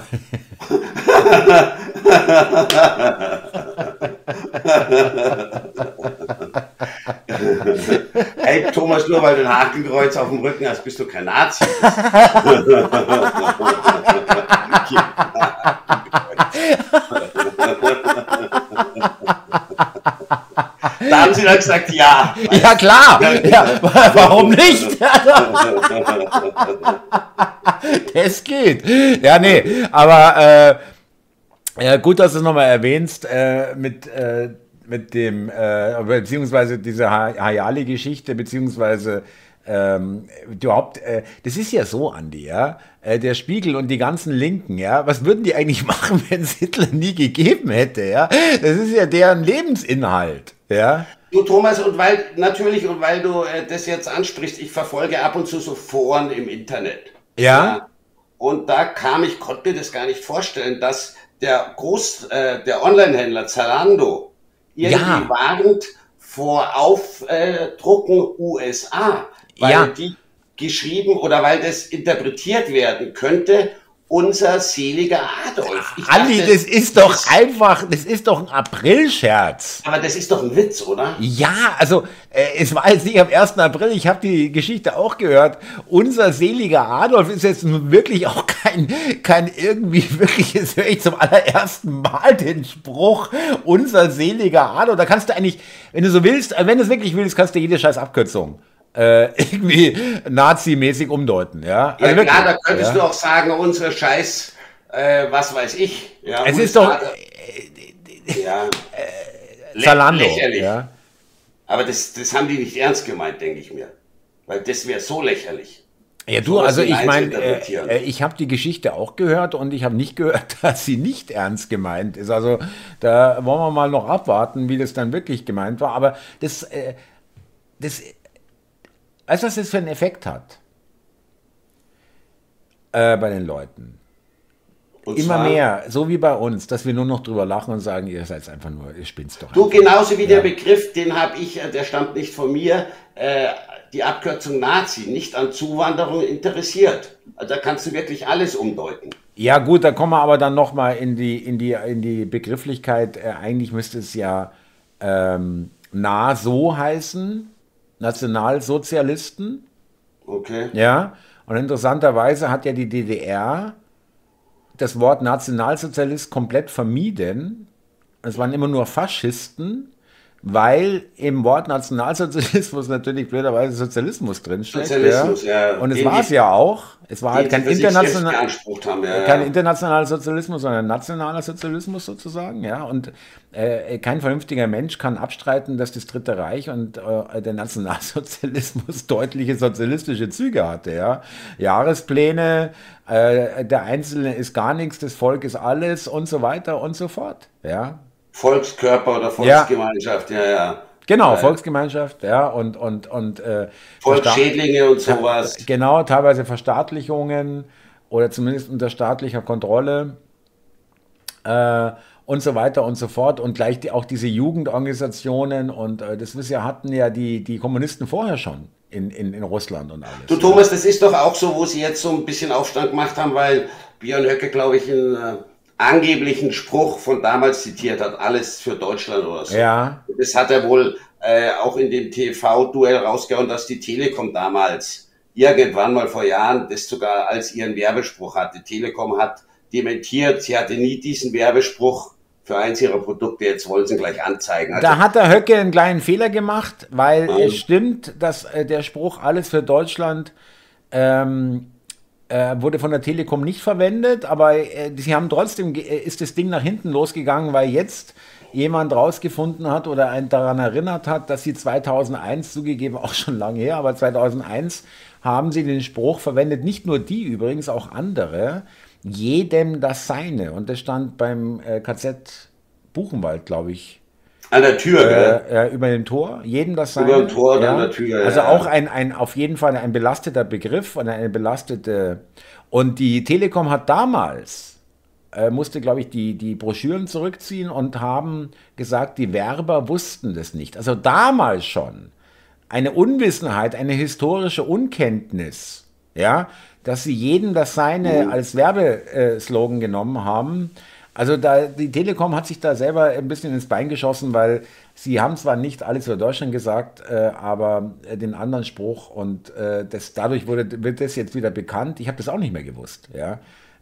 Hey Thomas, nur weil du ein Hakenkreuz auf dem Rücken hast, bist du kein Nazi. Da haben sie dann gesagt, ja. Ja klar, ja, warum nicht? Das geht. Ja, nee, aber gut, dass du es nochmal erwähnst mit dem, beziehungsweise diese Hayali-Geschichte, beziehungsweise überhaupt, das ist ja so, Andi, ja, der Spiegel und die ganzen Linken, ja, was würden die eigentlich machen, wenn es Hitler nie gegeben hätte, ja? Das ist ja deren Lebensinhalt, ja. Du Thomas, und weil du das jetzt ansprichst, ich verfolge ab und zu so Foren im Internet. Ja. Und da konnte mir das gar nicht vorstellen, dass der Online-Händler Zalando irgendwie warnt vor Aufdrucken USA, weil die geschrieben oder weil das interpretiert werden könnte, unser seliger Adolf. Andi, das ist doch ein Aprilscherz. Aber das ist doch ein Witz, oder? Ja, also es war jetzt nicht am 1. April, ich habe die Geschichte auch gehört. Unser seliger Adolf ist jetzt wirklich auch kein irgendwie wirklich, jetzt höre ich zum allerersten Mal den Spruch, unser seliger Adolf. Da kannst du eigentlich, wenn du so willst, wenn du es wirklich willst, kannst du jede scheiß Abkürzung irgendwie nazimäßig umdeuten, ja? Ja, also klar, da könntest du auch sagen, unsere Scheiß, was weiß ich. Ja, es ist doch Zalando, lächerlich. Ja. Aber das haben die nicht ernst gemeint, denke ich mir. Weil das wäre so lächerlich. Ja, du, also ich meine, ich habe die Geschichte auch gehört und ich habe nicht gehört, dass sie nicht ernst gemeint ist. Also da wollen wir mal noch abwarten, wie das dann wirklich gemeint war. Aber das weißt du, was das für einen Effekt hat? Bei den Leuten. Und immer mehr, so wie bei uns, dass wir nur noch drüber lachen und sagen, ihr seid einfach nur, ihr spinnt's doch. Du, genauso wie der Begriff, den habe ich, der stammt nicht von mir, die Abkürzung Nazi, nicht an Zuwanderung interessiert. Also da kannst du wirklich alles umdeuten. Ja gut, da kommen wir aber dann nochmal in die Begrifflichkeit, eigentlich müsste es ja so heißen, Nationalsozialisten. Okay. Ja, und interessanterweise hat ja die DDR das Wort Nationalsozialist komplett vermieden. Es waren immer nur Faschisten, weil im Wort Nationalsozialismus natürlich blöderweise Sozialismus drinsteckt. Sozialismus, ja. Und es war es ja auch. Es war halt kein internationaler Sozialismus, sondern nationaler Sozialismus sozusagen. Ja. Und kein vernünftiger Mensch kann abstreiten, dass das Dritte Reich und der Nationalsozialismus deutliche sozialistische Züge hatte. Ja. Jahrespläne, der Einzelne ist gar nichts, das Volk ist alles und so weiter und so fort. Ja. Volkskörper oder Volksgemeinschaft, ja. Genau, Volksgemeinschaft, ja, und Volksschädlinge und sowas. Genau, teilweise Verstaatlichungen oder zumindest unter staatlicher Kontrolle und so weiter und so fort. Und gleich auch diese Jugendorganisationen und das hatten ja die Kommunisten vorher schon in Russland und alles. Du Thomas, das ist doch auch so, wo sie jetzt so ein bisschen Aufstand gemacht haben, weil Björn Höcke, glaube ich, angeblichen Spruch von damals zitiert hat, alles für Deutschland oder so. Ja. Das hat er wohl auch in dem TV-Duell rausgehauen, dass die Telekom damals irgendwann mal vor Jahren das sogar als ihren Werbespruch hatte. Die Telekom hat dementiert, sie hatte nie diesen Werbespruch für eins ihrer Produkte, jetzt wollen sie ihn gleich anzeigen. Also, da hat der Höcke einen kleinen Fehler gemacht, weil es stimmt, dass der Spruch alles für Deutschland wurde von der Telekom nicht verwendet, aber sie haben trotzdem, ist das Ding nach hinten losgegangen, weil jetzt jemand rausgefunden hat oder einen daran erinnert hat, dass sie 2001, zugegeben auch schon lange her, aber 2001 haben sie den Spruch verwendet, nicht nur die übrigens, auch andere, jedem das Seine. Und das stand beim KZ Buchenwald, glaube ich. An der Tür, über dem Tor, jedem das Seine. Über dem Tor, ja. An der Tür, also auch auf jeden Fall ein belasteter Begriff und eine belastete. Und die Telekom hat damals, musste, glaube ich, die Broschüren zurückziehen und haben gesagt, die Werber wussten das nicht. Also damals schon eine Unwissenheit, eine historische Unkenntnis, ja, dass sie jedem das Seine als Werbeslogan genommen haben. Also die Telekom hat sich da selber ein bisschen ins Bein geschossen, weil sie haben zwar nicht alles für Deutschland gesagt, aber den anderen Spruch und dadurch wird das jetzt wieder bekannt. Ich habe das auch nicht mehr gewusst. Ja?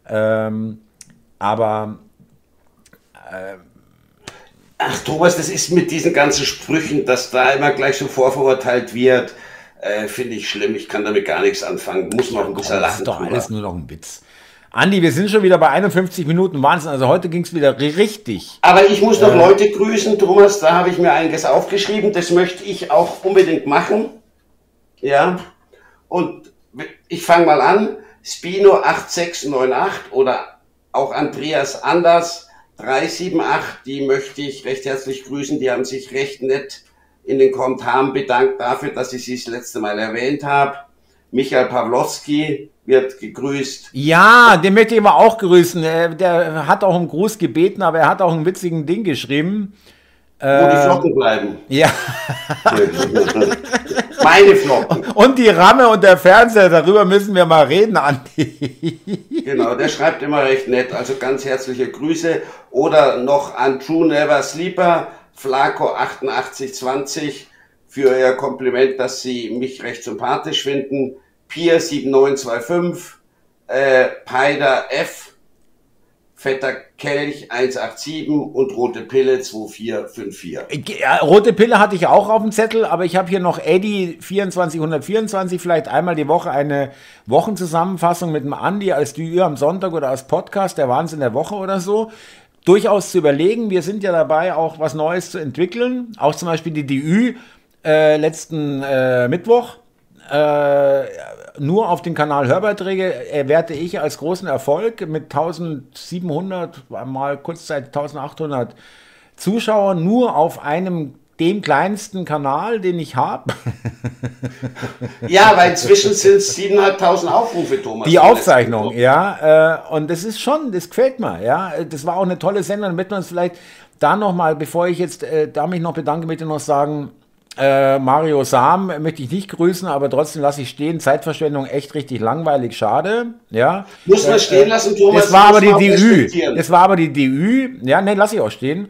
Ach Thomas, das ist mit diesen ganzen Sprüchen, dass da immer gleich so vorverurteilt wird, finde ich schlimm. Ich kann damit gar nichts anfangen. Muss noch ein bisschen lachen. Das ist doch alles nur noch ein Witz. Andi, wir sind schon wieder bei 51 Minuten. Wahnsinn, also heute ging es wieder richtig. Aber ich muss noch Leute grüßen, Thomas, da habe ich mir einiges aufgeschrieben. Das möchte ich auch unbedingt machen. Ja, und ich fange mal an. Spino 8698 oder auch Andreas Anders 378, die möchte ich recht herzlich grüßen. Die haben sich recht nett in den Kommentaren bedankt dafür, dass ich sie das letzte Mal erwähnt habe. Michael Pawlowski wird gegrüßt. Ja, den möchte ich aber auch grüßen. Der hat auch um Gruß gebeten, aber er hat auch einen witzigen Ding geschrieben. Wo die Flocken bleiben. Ja. Meine Flocken. Und die Ramme und der Fernseher, darüber müssen wir mal reden, Andi. Genau, der schreibt immer recht nett. Also ganz herzliche Grüße. Oder noch an True Never Sleeper, Flaco 8820, für ihr Kompliment, dass sie mich recht sympathisch finden. Pier 7925, Peider F, Vetter Kelch 187 und Rote Pille 2454. Ja, Rote Pille hatte ich auch auf dem Zettel, aber ich habe hier noch Eddie 2424, vielleicht einmal die Woche eine Wochenzusammenfassung mit dem Andi als Duo am Sonntag oder als Podcast, der Wahnsinn der Woche oder so. Durchaus zu überlegen, wir sind ja dabei, auch was Neues zu entwickeln, auch zum Beispiel die DÜ letzten Mittwoch. Nur auf den Kanal Hörbeiträge werte ich als großen Erfolg mit 1700, mal kurzzeitig 1800 Zuschauern, nur auf dem kleinsten Kanal, den ich habe. Ja, weil inzwischen sind es 7.500 Aufrufe, Thomas. Die Aufzeichnung, ja. Und das ist schon, das gefällt mir, ja. Das war auch eine tolle Sendung, damit man es vielleicht da nochmal, bevor ich jetzt da mich noch bedanke, möchte ich noch sagen, Mario Sam möchte ich nicht grüßen, aber trotzdem lasse ich stehen. Zeitverschwendung echt richtig langweilig, schade. Ja. Muss man stehen lassen, Thomas. Das war aber die DÜ. Das war aber die DÜ. Ja, ne, lasse ich auch stehen.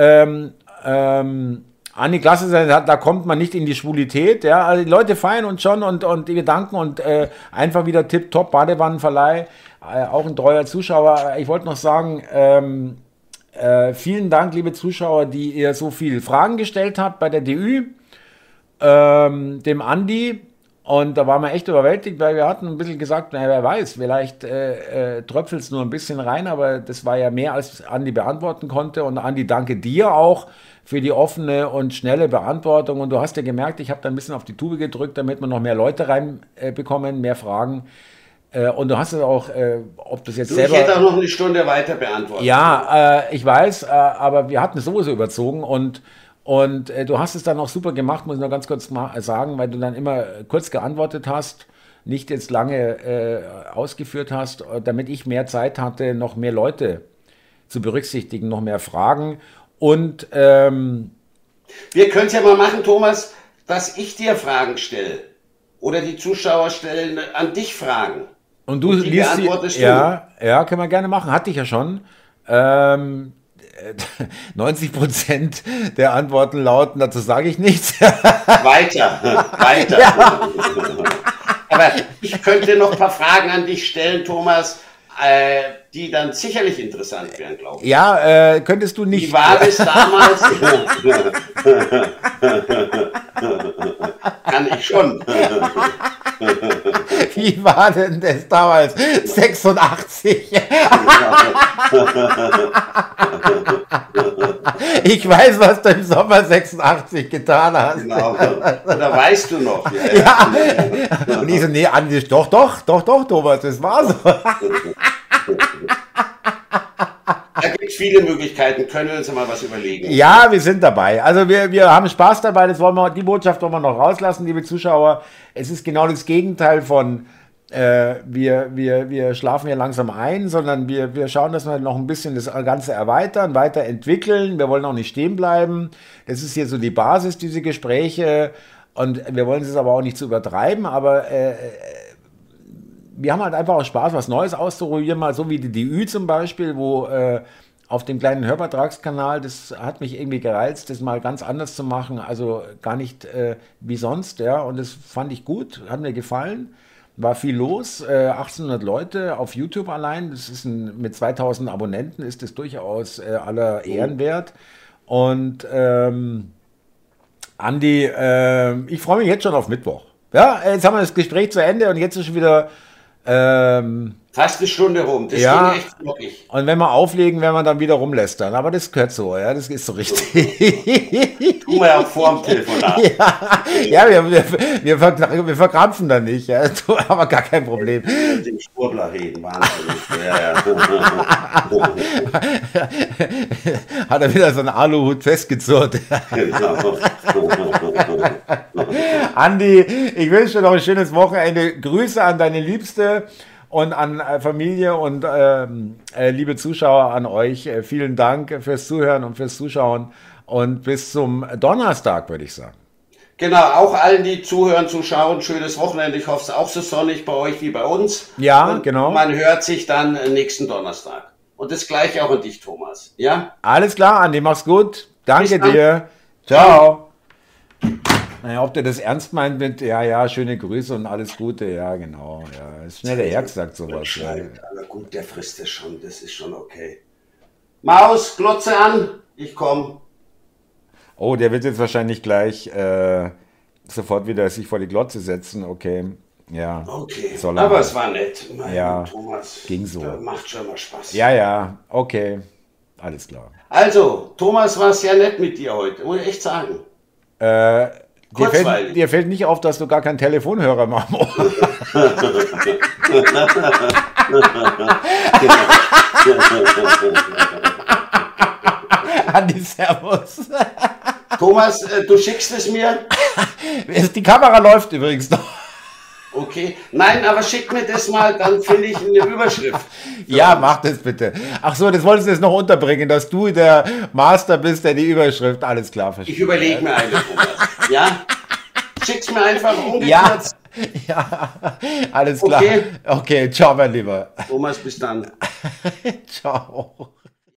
Anni Klasse, da kommt man nicht in die Schwulität. Ja, also die Leute feiern uns schon und die Gedanken und einfach wieder tipptopp, Badewannenverleih, auch ein treuer Zuschauer. Ich wollte noch sagen, Vielen Dank, liebe Zuschauer, die ihr so viele Fragen gestellt habt bei der DÜ, dem Andi. Und da waren wir echt überwältigt, weil wir hatten ein bisschen gesagt, naja, wer weiß, vielleicht tröpfelt es nur ein bisschen rein, aber das war ja mehr, als Andi beantworten konnte. Und Andi, danke dir auch für die offene und schnelle Beantwortung. Und du hast ja gemerkt, ich habe da ein bisschen auf die Tube gedrückt, damit wir noch mehr Leute reinbekommen, mehr Fragen. Und du hast es auch, ob das jetzt selber... Ich hätte auch noch eine Stunde weiter beantwortet. Ja, ich weiß, aber wir hatten es sowieso überzogen und du hast es dann auch super gemacht, muss ich noch ganz kurz mal sagen, weil du dann immer kurz geantwortet hast, nicht jetzt lange ausgeführt hast, damit ich mehr Zeit hatte, noch mehr Leute zu berücksichtigen, noch mehr Fragen. Und wir können es ja mal machen, Thomas, dass ich dir Fragen stelle oder die Zuschauer stellen an dich Fragen. Und du liest sie, ja, können wir gerne machen, hatte ich ja schon. 90% der Antworten lauten, dazu sage ich nichts. Weiter. Ja. Aber ich könnte noch ein paar Fragen an dich stellen, Thomas, die dann sicherlich interessant wären, glaube ich. Ja, könntest du nicht. Wie war das damals? Kann ich schon. Wie war denn das damals? 86. Ich weiß, was du im Sommer 86 getan hast. Genau. Oder weißt du noch? Ja. Und ich so, nee, Andi, doch, Thomas, das war so. Da gibt es viele Möglichkeiten, können wir uns ja mal was überlegen. Ja, wir sind dabei. Also wir haben Spaß dabei, die Botschaft wollen wir noch rauslassen, liebe Zuschauer. Es ist genau das Gegenteil von wir schlafen ja langsam ein, sondern wir schauen, dass wir noch ein bisschen das Ganze erweitern, weiterentwickeln. Wir wollen auch nicht stehen bleiben. Das ist hier so die Basis, diese Gespräche. Und wir wollen es aber auch nicht zu übertreiben, aber wir haben halt einfach auch Spaß, was Neues auszuprobieren, mal so wie die DÜ zum Beispiel, wo auf dem kleinen Hörvertragskanal, das hat mich irgendwie gereizt, das mal ganz anders zu machen, also gar nicht wie sonst, ja, und das fand ich gut, hat mir gefallen, war viel los, 1800 Leute auf YouTube allein, das ist mit 2000 Abonnenten ist das durchaus aller Ehren wert und Andi, ich freue mich jetzt schon auf Mittwoch. Ja, jetzt haben wir das Gespräch zu Ende und jetzt ist schon wieder fast eine Stunde rum, das ja, ging echt wirklich. Und wenn wir auflegen, werden wir dann wieder rumlästern. Aber das gehört so, ja, das ist so richtig. Tun wir ja auch vor dem Telefonat. Ja, wir verkrampfen da nicht, ja, aber gar kein Problem. Mit dem Schwurbler reden, wahnsinnig. Ja. Hat er wieder so einen Aluhut festgezurrt. Genau. Andi, ich wünsche dir noch ein schönes Wochenende. Grüße an deine Liebste und an Familie und liebe Zuschauer an euch. Vielen Dank fürs Zuhören und fürs Zuschauen und bis zum Donnerstag, würde ich sagen. Genau, auch allen, die zuhören, zuschauen, schönes Wochenende. Ich hoffe, es ist auch so sonnig bei euch wie bei uns. Ja, und genau. Man hört sich dann nächsten Donnerstag. Und das gleiche auch an dich, Thomas. Ja? Alles klar, Andi, mach's gut. Danke dir. Ciao. Naja, ob der das ernst meint mit, ja, schöne Grüße und alles Gute, ja, genau. Ja, ist schnell der hergesagt, sowas. Ja. Aber gut, der frisst es schon, das ist schon okay. Maus, Glotze an, ich komme. Oh, der wird jetzt wahrscheinlich gleich sofort wieder sich vor die Glotze setzen, okay. Ja. Okay, aber es war nett. Ja, Thomas, ging so. Macht schon mal Spaß. Ja, okay, alles klar. Also, Thomas, war sehr nett mit dir heute, muss ich echt sagen. Dir fällt nicht auf, dass du gar keinen Telefonhörer machst. Andi, servus. Thomas, du schickst es mir? Die Kamera läuft übrigens noch. Okay, nein, aber schick mir das mal, dann finde ich eine Überschrift. Ja, mach das bitte. Ach so, das wolltest du jetzt noch unterbringen, dass du der Master bist, der die Überschrift, alles klar versteht. Ich überlege mir eine, Thomas. Ja? Schick's mir einfach ungekürzt. Ja, alles klar. Okay, ciao, mein Lieber. Thomas, bis dann. Ciao.